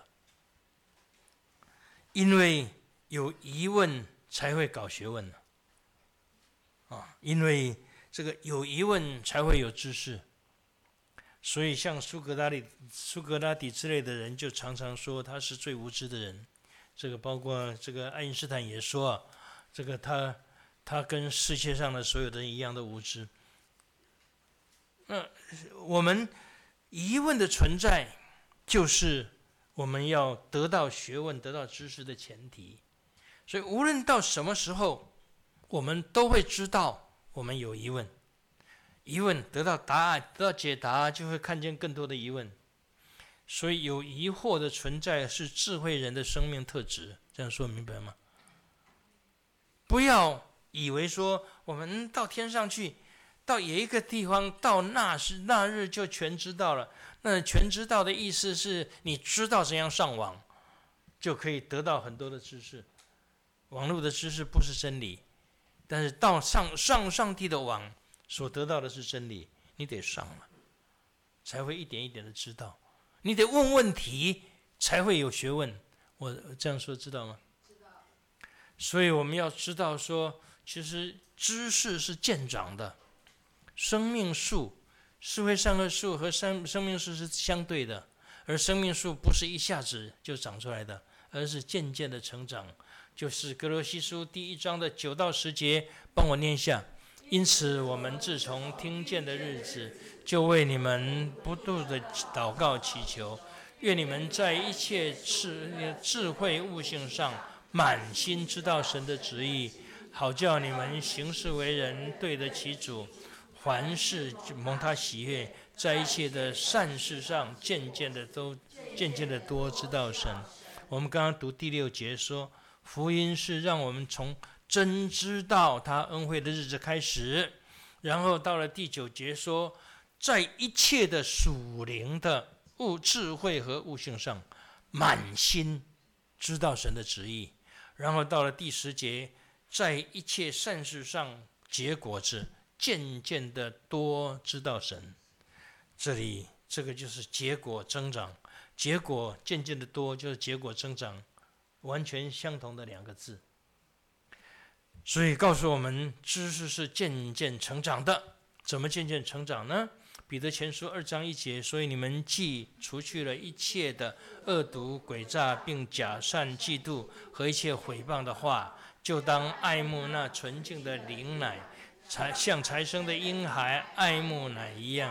因为有疑问才会搞学问啊，因为这个有疑问才会有知识。所以像苏格拉底、苏格拉底之类的人，就常常说他是最无知的人。这个包括这个爱因斯坦也说啊。这个他他跟世界上的所有的人一样的无知。那我们疑问的存在，就是我们要得到学问、得到知识的前提。所以无论到什么时候，我们都会知道我们有疑问。疑问得到答案，得到解答，就会看见更多的疑问。所以有疑惑的存在是智慧人的生命特质。这样说明白吗？不要以为说我们到天上去，到有一个地方，到那时那日就全知道了。那全知道的意思是你知道怎样上网，就可以得到很多的知识。网络的知识不是真理，但是到上上上帝的网所得到的是真理。你得上了，才会一点一点的知道。你得问问题，才会有学问。我这样说知道吗？所以我们要知道说，其实知识是渐长的。生命树，智慧善恶树和生生命树是相对的，而生命树不是一下子就长出来的，而是渐渐的成长。就是歌罗西书第一章的九到十节，帮我念一下。因此，我们自从听见的日子，就为你们不住的祷告祈求，愿你们在一切智智慧悟性上，满心知道神的旨意，好叫你们行事为人对得起主，凡事蒙他喜悦，在一切的善事上渐渐的都渐渐的多知道神。我们刚刚读第六节说，福音是让我们从真知道他恩惠的日子开始，然后到了第九节说，在一切的属灵的悟智慧和悟性上，满心知道神的旨意。然后到了第十节，在一切善事上结果子，渐渐的多知道神。这里这个就是结果增长，结果渐渐的多就是结果增长，完全相同的两个字。所以告诉我们，知识是渐渐成长的。怎么渐渐成长呢？彼得前书二章一节，所以你们既除去了一切的恶毒诡诈，并假善嫉妒和一切毁谤的话，就当爱慕那纯净的灵奶，才像才生的婴孩爱慕奶一样，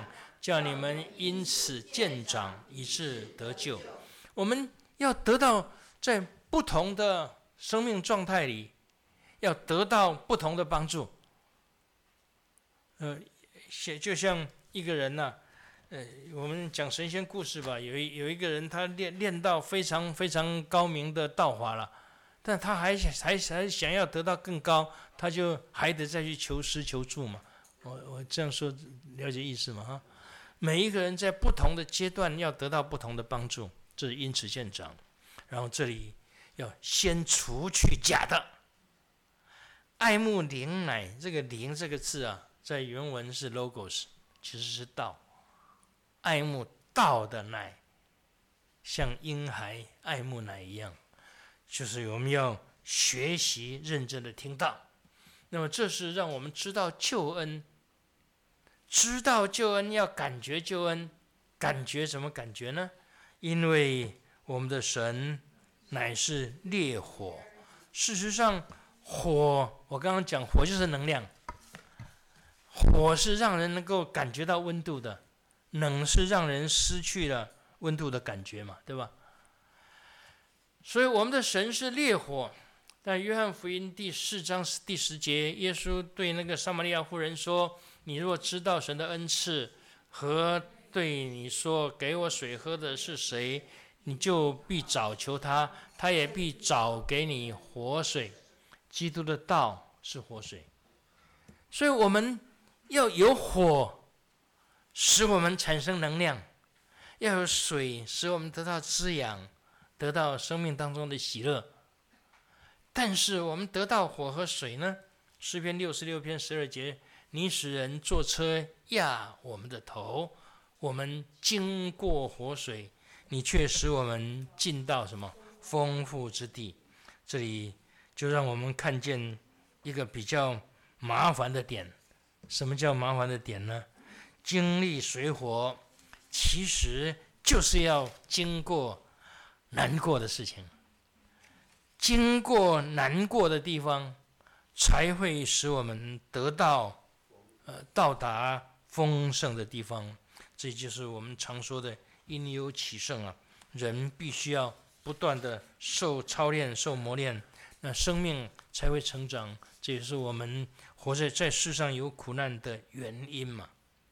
叫你们因此渐长，以致得救。我们要得到在不同的生命状态里，要得到不同的帮助。呃，就像一个人呐、啊，呃，我们讲神仙故事吧，有一有一个人，他练练到非常非常高明的道法了，但他还还还想要得到更高，他就还得再去求师求助嘛。我我这样说了解意思吗？哈，每一个人在不同的阶段要得到不同的帮助，这是因此渐长。然后这里要先除去假的，爱慕灵奶，这个灵这个字啊，在原文是 logos， 其实是道。爱慕道的奶，像婴孩爱慕奶一样，就是我们要学习认真的听道。那么这是让我们知道救恩，知道救恩要感觉救恩，感觉什么感觉呢？因为我们的神乃是烈火。事实上，火，我刚刚讲火就是能量，火是让人能够感觉到温度的，冷是让人失去了温度的感觉嘛，对吧？所以我们的神是烈火。但约翰福音第四章第十节，耶稣对那个撒玛利亚妇人说：“你若知道神的恩赐和对你说给我水喝的是谁，你就必找求他，他也必找给你活水。”基督的道是活水，所以我们要有火，使我们产生能量；要有水，使我们得到滋养，得到生命当中的喜乐。但是我们得到火和水呢？诗篇六十六篇十二节，你使人坐车压我们的头，我们经过活水，你却使我们进到什么丰富之地。这里就让我们看见一个比较麻烦的点。什么叫麻烦的点呢？经历水火，其实就是要经过难过的事情。经过难过的地方，才会使我们得到，呃，到达丰盛的地方。这就是我们常说的因忧起胜啊。人必须要不断的受操练、受磨练，那生命才会成长。这也是我们活在在世上有苦难的原因嘛。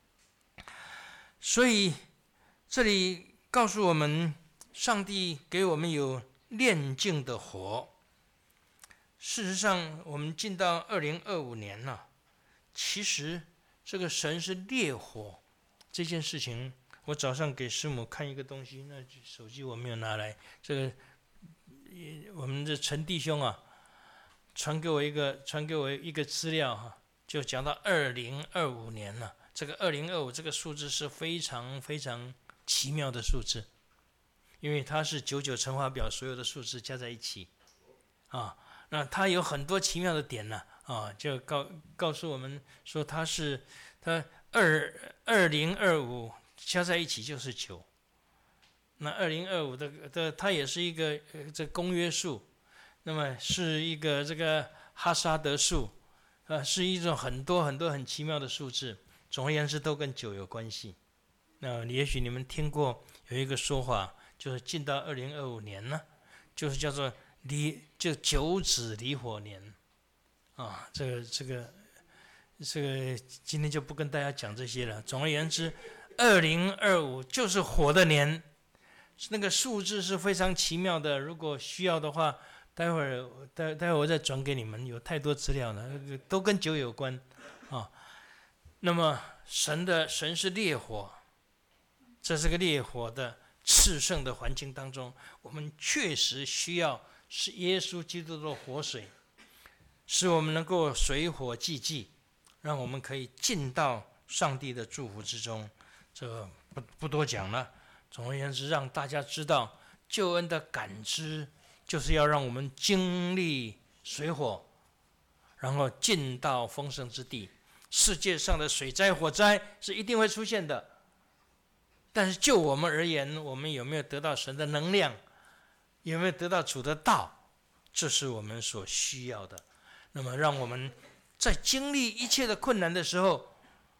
所以这里告诉我们，上帝给我们有炼净的火。事实上，我们进到二零二五年了，其实这个神是烈火这件事情，我早上给师母看一个东西，那手机我没有拿来。这个我们的陈弟兄啊，传给我一个传给我一个资料哈，就讲到二零二五年了。这个二零二五这个数字是非常非常奇妙的数字，因为它是九九乘法表所有的数字加在一起啊。那它有很多奇妙的点呢，啊，就告告诉我们说它是它二二零二五加在一起就是九。那二零二五的的它也是一个呃这公约数，那么是一个这个哈萨德数，呃，是一种很多很多很奇妙的数字。总而言之，都跟九有关系。那也许你们听过有一个说法，就是进到二零二五年呢，就是叫做离就九子离火年，啊，这个这个这个今天就不跟大家讲这些了。总而言之，二零二五就是火的年，那个数字是非常奇妙的。如果需要的话，待会儿待待会儿我再转给你们，有太多资料了，都跟酒有关啊。那么神的神是烈火，在这个烈火的炽盛的环境当中，我们确实需要是耶稣基督的活水，使我们能够水火既济，让我们可以进到上帝的祝福之中。这个不不多讲了。总而言之，让大家知道救恩的感知，就是要让我们经历水火，然后进到丰盛之地。世界上的水灾火灾是一定会出现的，但是就我们而言，我们有没有得到神的能量，有没有得到主的道，这是我们所需要的。那么让我们在经历一切的困难的时候，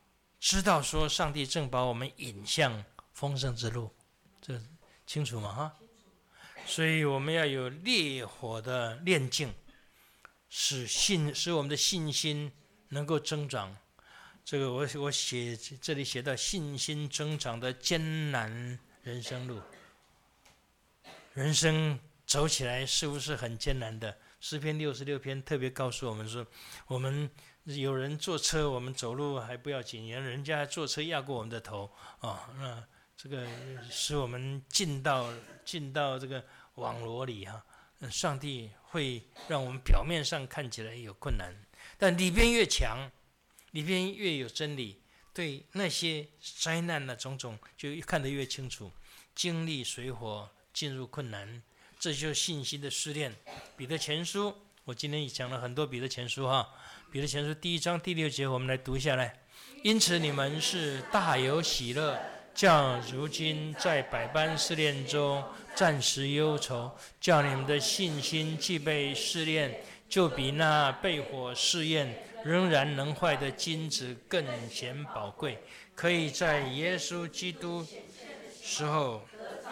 知道说上帝正把我们引向丰盛之路，这清楚吗？哈，所以我们要有烈火的炼净，使信使我们的信心能够增长。这个我我写这里写到信心增长的艰难人生路，人生走起来是不是很艰难的？诗篇六十六篇特别告诉我们说，我们有人坐车，我们走路还不要紧，人家坐车压过我们的头啊，那这个使我们进到进到这个网罗里哈、啊，上帝会让我们表面上看起来有困难，但里边越强，里边越有真理，对那些灾难的种种就看得越清楚，经历水火，进入困难。这就是信心的试炼。彼得前书，我今天也讲了很多彼得前书哈。彼得前书第一章第六节，我们来读下来。因此你们是大有喜乐，叫如今在百般试炼中暂时忧愁，叫你们的信心既被试炼，就比那被火试验仍然能坏的金子更显宝贵，可以在耶稣基督时候。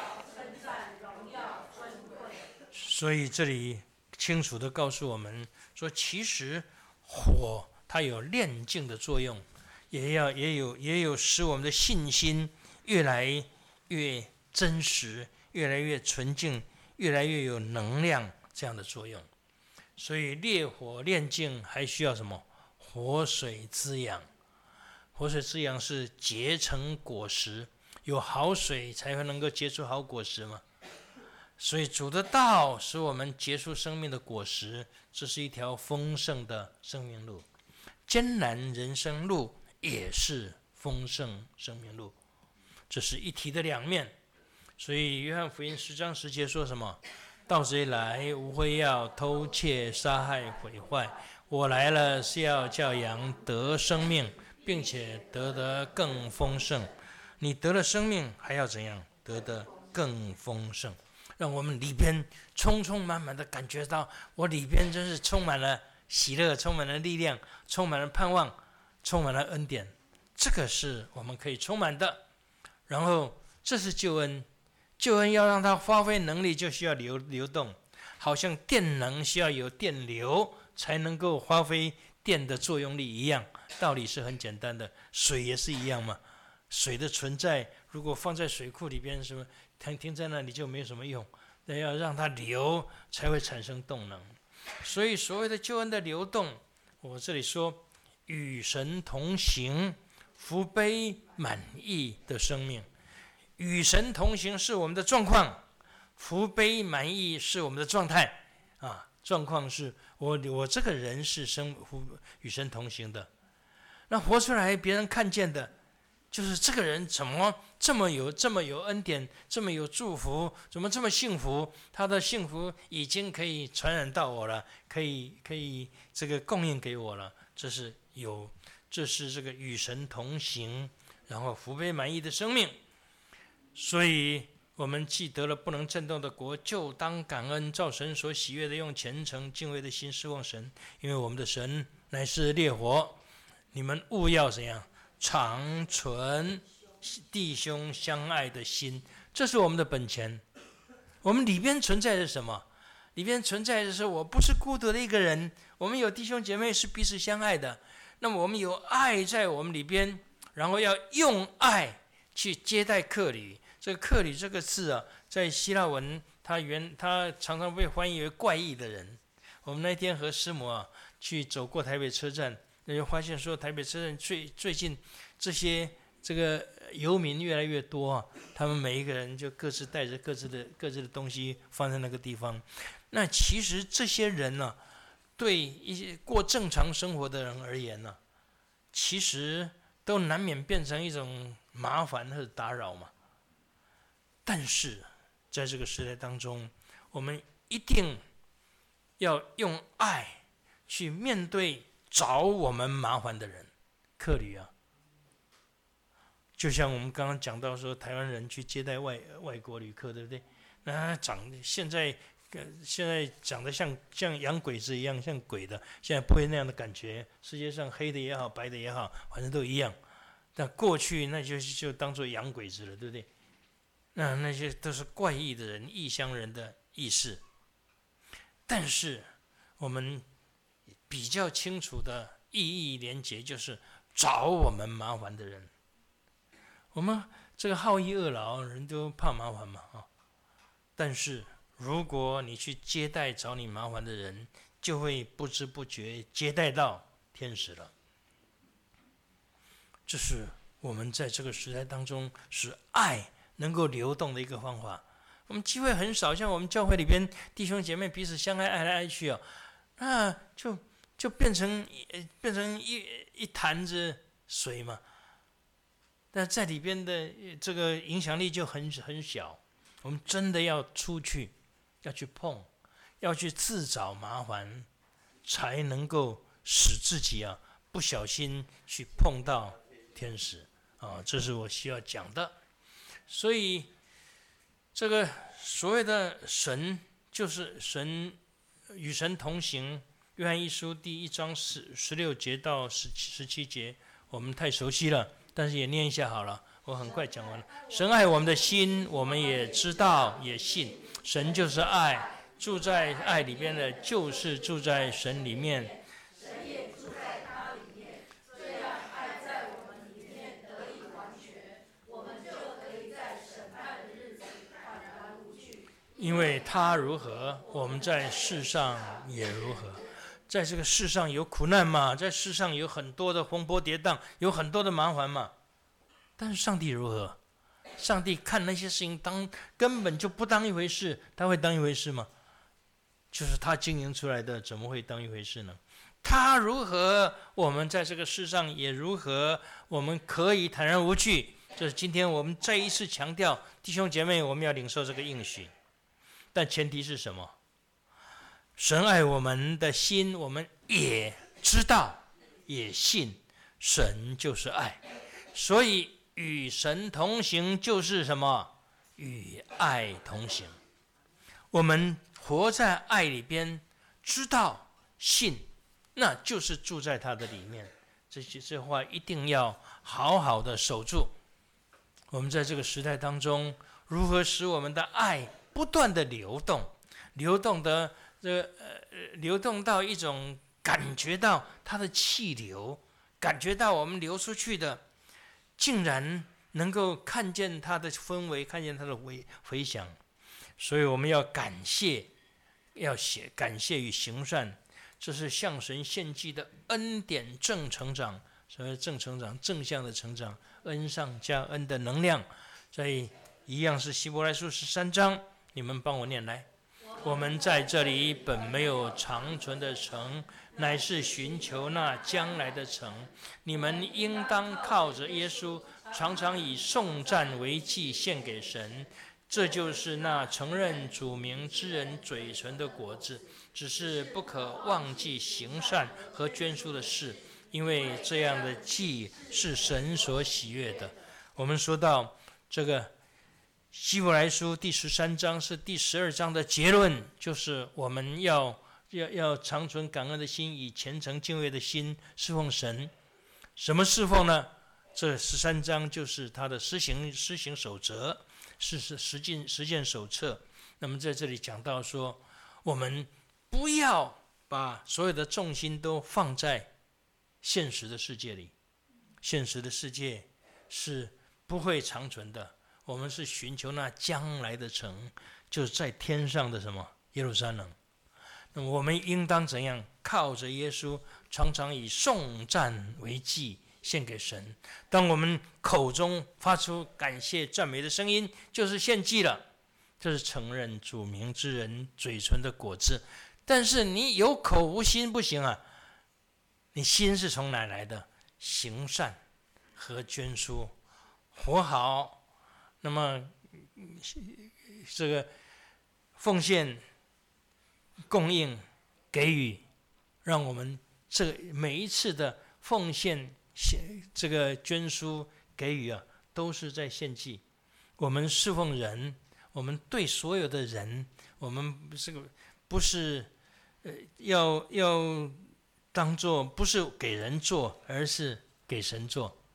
所以这里清楚地告诉我们说，其实火它有炼净的作用，也要也有也有使我们的信心越来越真实，越来越纯净，越来越有能量这样的作用。所以烈火炼净还需要什么？活水滋养。活水滋养是结成果实，有好水才会能够结出好果实嘛。所以主的道使我们结出生命的果实，这是一条丰盛的生命路。艰难人生路也是丰盛生命路，这是一体的两面。所以约翰福音十章十节说什么？盗贼来无非要偷窃杀害毁坏，我来了是要叫羊得生命，并且得得更丰盛。你得了生命还要怎样？得得更丰盛。让我们里边充充满满的感觉到，我里边真是充满了喜乐，充满了力量，充满了盼望，充满了恩典。这个是我们可以充满的。然后这是救恩，救恩要让它发挥能力，就需要流流动，好像电能需要有电流才能够发挥电的作用力一样。道理是很简单的，水也是一样嘛。水的存在，如果放在水库里边，什么停停在那里就没有什么用，那要让它流才会产生动能。所以所谓的救恩的流动，我这里说与神同行，福杯满溢的生命。与神同行是我们的状况，福杯满溢是我们的状态啊。状况是我我这个人是生与神同行的，那活出来别人看见的。就是这个人怎么这么有这么有恩典，这么有祝福，怎么这么幸福？他的幸福已经可以传染到我了，可以可以这个供应给我了。这是有，这是这个与神同行，然后福杯满溢的生命。所以我们既得了不能震动的国，就当感恩，照神所喜悦的，用虔诚敬畏的心侍奉神，因为我们的神乃是烈火。你们务要怎样？常存弟兄相爱的心，这是我们的本钱。我们里边存在着什么？里边存在着是我不是孤独的一个人，我们有弟兄姐妹是彼此相爱的。那么我们有爱在我们里边，然后要用爱去接待客旅。这个客旅这个字啊，在希腊文它原它常常被翻译为怪异的人。我们那天和师母啊去走过台北车站，那就发现说台北车站最最近这些这个游民越来越多啊，他们每一个人就各自带着各自的各自的东西放在那个地方。那其实这些人呢、啊，对一些过正常生活的人而言呢、啊，其实都难免变成一种麻烦或者打扰嘛。但是在这个时代当中，我们一定要用爱去面对找我们麻烦的人，客旅啊。就像我们刚刚讲到说，台湾人去接待外外国旅客，对不对？那他长现在现在长得像像洋鬼子一样，像鬼的，现在不会那样的感觉。世界上黑的也好，白的也好，反正都一样。 但过去那就就当作洋鬼子了，对不对？那那些都是怪异的人、异乡人的意识。但是我们比较清楚的意义连结，就是找我们麻烦的人。我们这个好逸恶劳，人都怕麻烦嘛啊！但是如果你去接待找你麻烦的人，就会不知不觉接待到天使了。这是我们在这个时代当中使爱能够流动的一个方法。我们机会很少，像我们教会里边弟兄姐妹彼此相爱，爱来爱去啊，那就就变成变成一一坛子水嘛。但在里边的这个影响力就很很小。我们真的要出去，要去碰，要去自找麻烦，才能够使自己啊不小心去碰到天使啊，这是我需要讲的。所以这个所谓的神，就是神与神同行。约翰一书第一章十十六节到十十七节，我们太熟悉了，但是也念一下好了。我很快讲完了。神爱我们的心，我们也知道，也信。神就是爱，住在爱里面的，就是住在神里面。 神也住在他里面，这样爱在我们里面得以完全，我们就可以在审判的日子坦然无惧。 因为他如何，我们在世上也如何。在这个世上有苦难嘛，在世上有很多的风波跌宕，有很多的麻烦嘛。但是上帝如何？上帝看那些事情当根本就不当一回事，他会当一回事吗？就是他经营出来的，怎么会当一回事呢？他如何，我们在这个世上也如何，我们可以坦然无惧。这是今天我们再一次强调，弟兄姐妹，我们要领受这个应许，但前提是什么？神爱我们的心，我们也知道，也信，神就是爱，所以与神同行就是什么？与爱同行。我们活在爱里边，知道信，那就是住在他的里面。这些这话一定要好好的守住。我们在这个时代当中，如何使我们的爱不断的流动，流动的这个呃流动到一种感觉到它的气流，感觉到我们流出去的，竟然能够看见它的氛围，看见它的回回响。所以我们要感谢，要写感谢与行善，这是向神献祭的恩典正成长。所谓正成长，正向的成长，恩上加恩的能量。所以一样是希伯来书十三章，你们帮我念来。我们在这里本没有长存的城，乃是寻求那将来的城。你们应当靠着耶稣，常常以颂赞为祭献给神，这就是那承认主名之人嘴唇的果子。只是不可忘记行善和捐书的事，因为这样的祭是神所喜悦的。我们说到这个希伯来书第十三章是第十二章的结论，就是我们要要要长存感恩的心，以虔诚敬畏的心侍奉神。什么侍奉呢？这十三章就是他的施行施行守则，是是实践实践手册。那么在这里讲到说，我们不要把所有的重心都放在现实的世界里，现实的世界是不会长存的。我们是寻求那将来的城，就是在天上的什么耶路撒冷。那么我们应当怎样？靠着耶稣，常常以颂赞为祭献给神。当我们口中发出感谢赞美的声音，就是献祭了。这是承认主名之人嘴唇的果子。但是你有口无心不行啊！你心是从哪来的？行善和捐书，活好。那么这个奉献、供应、给予，让我们这每一次的奉献、这个捐书、给予啊，都是在献祭。我们侍奉人，我们对所有的人，我们这个不是呃要要当做不是给人做，而是给神做。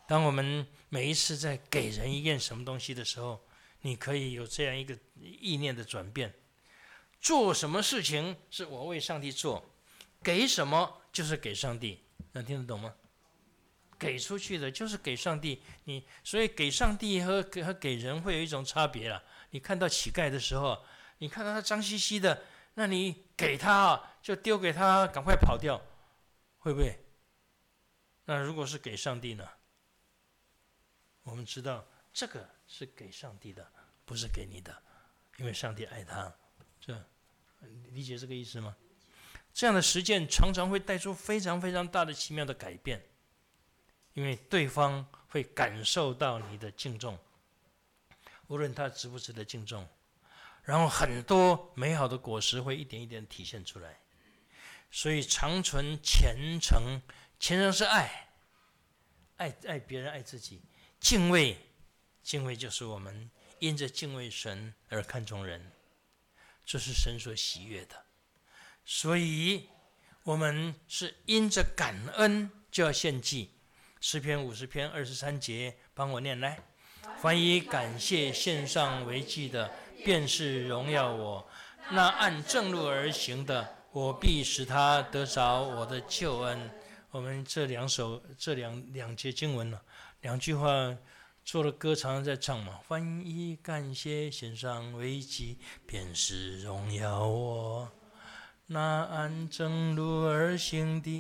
当我们每一次在给人一件什么东西的时候，你可以有这样一个意念的转变：做什么事情是我为上帝做，给什么就是给上帝。能听得懂吗？给出去的就是给上帝，你所以给上帝和和给人会有一种差别啦。你看到乞丐的时候，你看到他脏兮兮的，那你给他啊，就丢给他，赶快跑掉，会不会？那如果是给上帝呢？我们知道这个是给上帝的，不是给你的，因为上帝爱他。这理解这个意思吗？这样的实践常常会带出非常非常大的奇妙的改变，因为对方会感受到你的敬重，无论他值不值得敬重，然后很多美好的果实会一点一点体现出来。所以长存虔诚，虔诚是爱，爱爱别人，爱自己。敬畏，敬畏就是我们因着敬畏神而看重人，这是神所喜悦的。所以我们是因着感恩就要献祭。诗篇五十篇二十三节，帮我念来：凡以感谢献上为祭的，便是荣耀我；那按正路而行的，我必使他得着我的救恩。我们这两首这两两节经文呢，两句话做了歌，常常在唱嘛。凡以感谢献上为祭，便是荣耀我；那按正路而行的，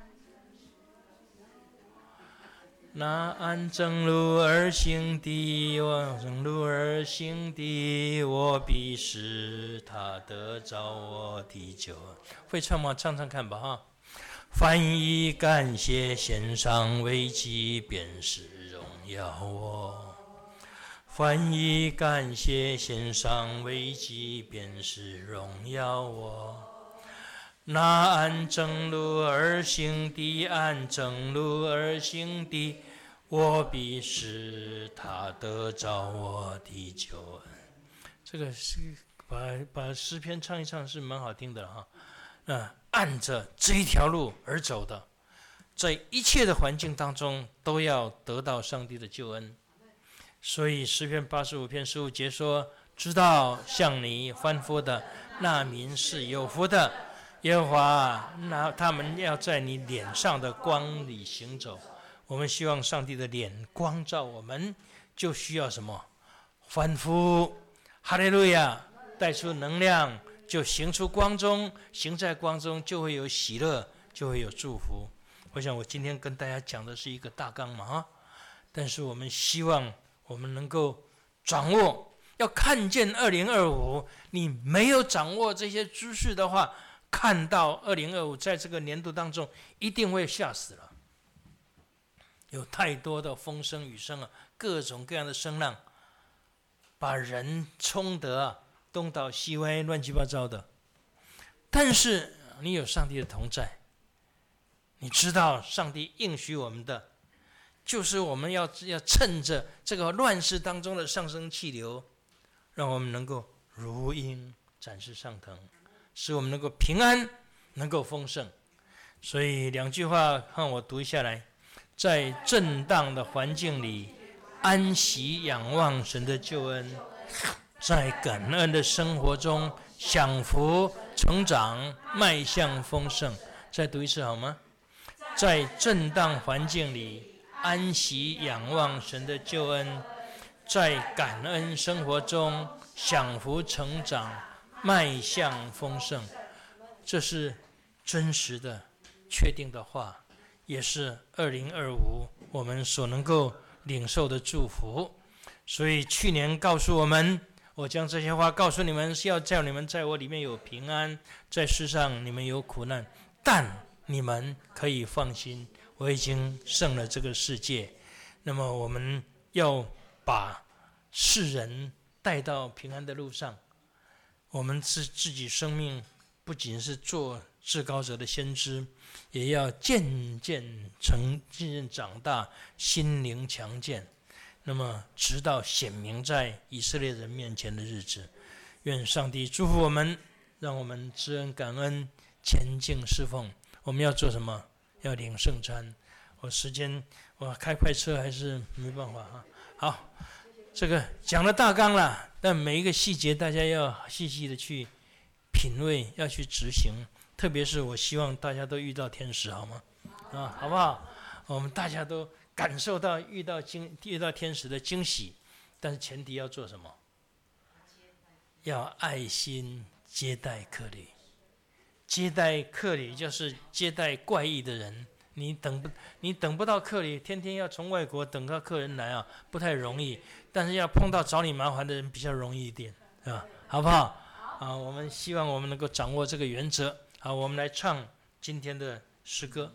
那按正路而行的，我正路而行的，我必使他得着我的救恩。会唱吗？唱唱看吧哈。凡以感谢献上为祭，便是荣耀我；凡以感谢献上为祭，便是荣耀我。那按正路而行的，按正路而行的，我必使他得着我的救恩。这个是把把诗篇唱一唱是蛮好听的哈。呃，按着这一条路而走的，在一切的环境当中都要得到上帝的救恩。所以诗篇八十五篇十五节说：知道向你欢呼的那民是有福的，耶和华，那他们要在你脸上的光里行走。我们希望上帝的脸光照我们，就需要什么？欢呼，哈利路亚，带出能量，就行出光中，行在光中就会有喜乐，就会有祝福。我想我今天跟大家讲的是一个大纲嘛，但是我们希望我们能够掌握，要看见二零二五。你没有掌握这些知识的话，看到二零二五在这个年度当中一定会吓死了。有太多的风声雨声啊，各种各样的声浪，把人冲得啊东倒西歪，乱七八糟的。但是你有上帝的同在，你知道上帝应许我们的，就是我们要要趁着这个乱世当中的上升气流，让我们能够如鹰展翅上腾，使我们能够平安，能够丰盛。所以两句话让我读下来：在震荡的环境里安息仰望神的救恩，在感恩的生活中享福成长，迈向丰盛。再读一次好吗？在震荡环境里安息仰望神的救恩，在感恩生活中享福成长，迈向丰盛。这是真实的确定的话，也是二零二五我们所能够领受的祝福。所以去年告诉我们，我将这些话告诉你们，是要叫你们在我里面有平安，在世上你们有苦难，但你们可以放心，我已经胜了这个世界。那么我们要把世人带到平安的路上，我们自自己生命不仅是做至高者的先知，也要渐渐成渐渐长大，心灵强健，那么直到显明在以色列人面前的日子。愿上帝祝福我们，让我们知恩感恩，前进侍奉。我们要做什么？要领圣餐。我我时间我开快车还是没办法哈。好，这个讲了大纲了，但每一个细节大家要细细的去品味，要去执行。特别是我希望大家都遇到天使，好吗？啊，好不好？我们大家都感受到遇到惊遇到天使的惊喜，但是前提要做什么？要爱心接待客旅。接待客旅就是接待怪异的人，你等不你等不到客旅，天天要从外国等到客人来啊，不太容易。但是要碰到找你麻烦的人比较容易一点，是吧？好不好？啊，我们希望我们能够掌握这个原则。好，我们来唱今天的诗歌。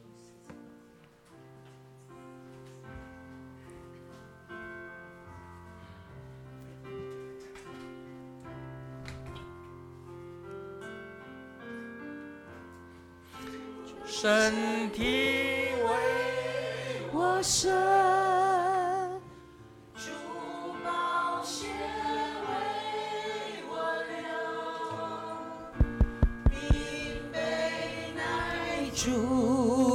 身体为我舍，主宝血为我流，并非乃主。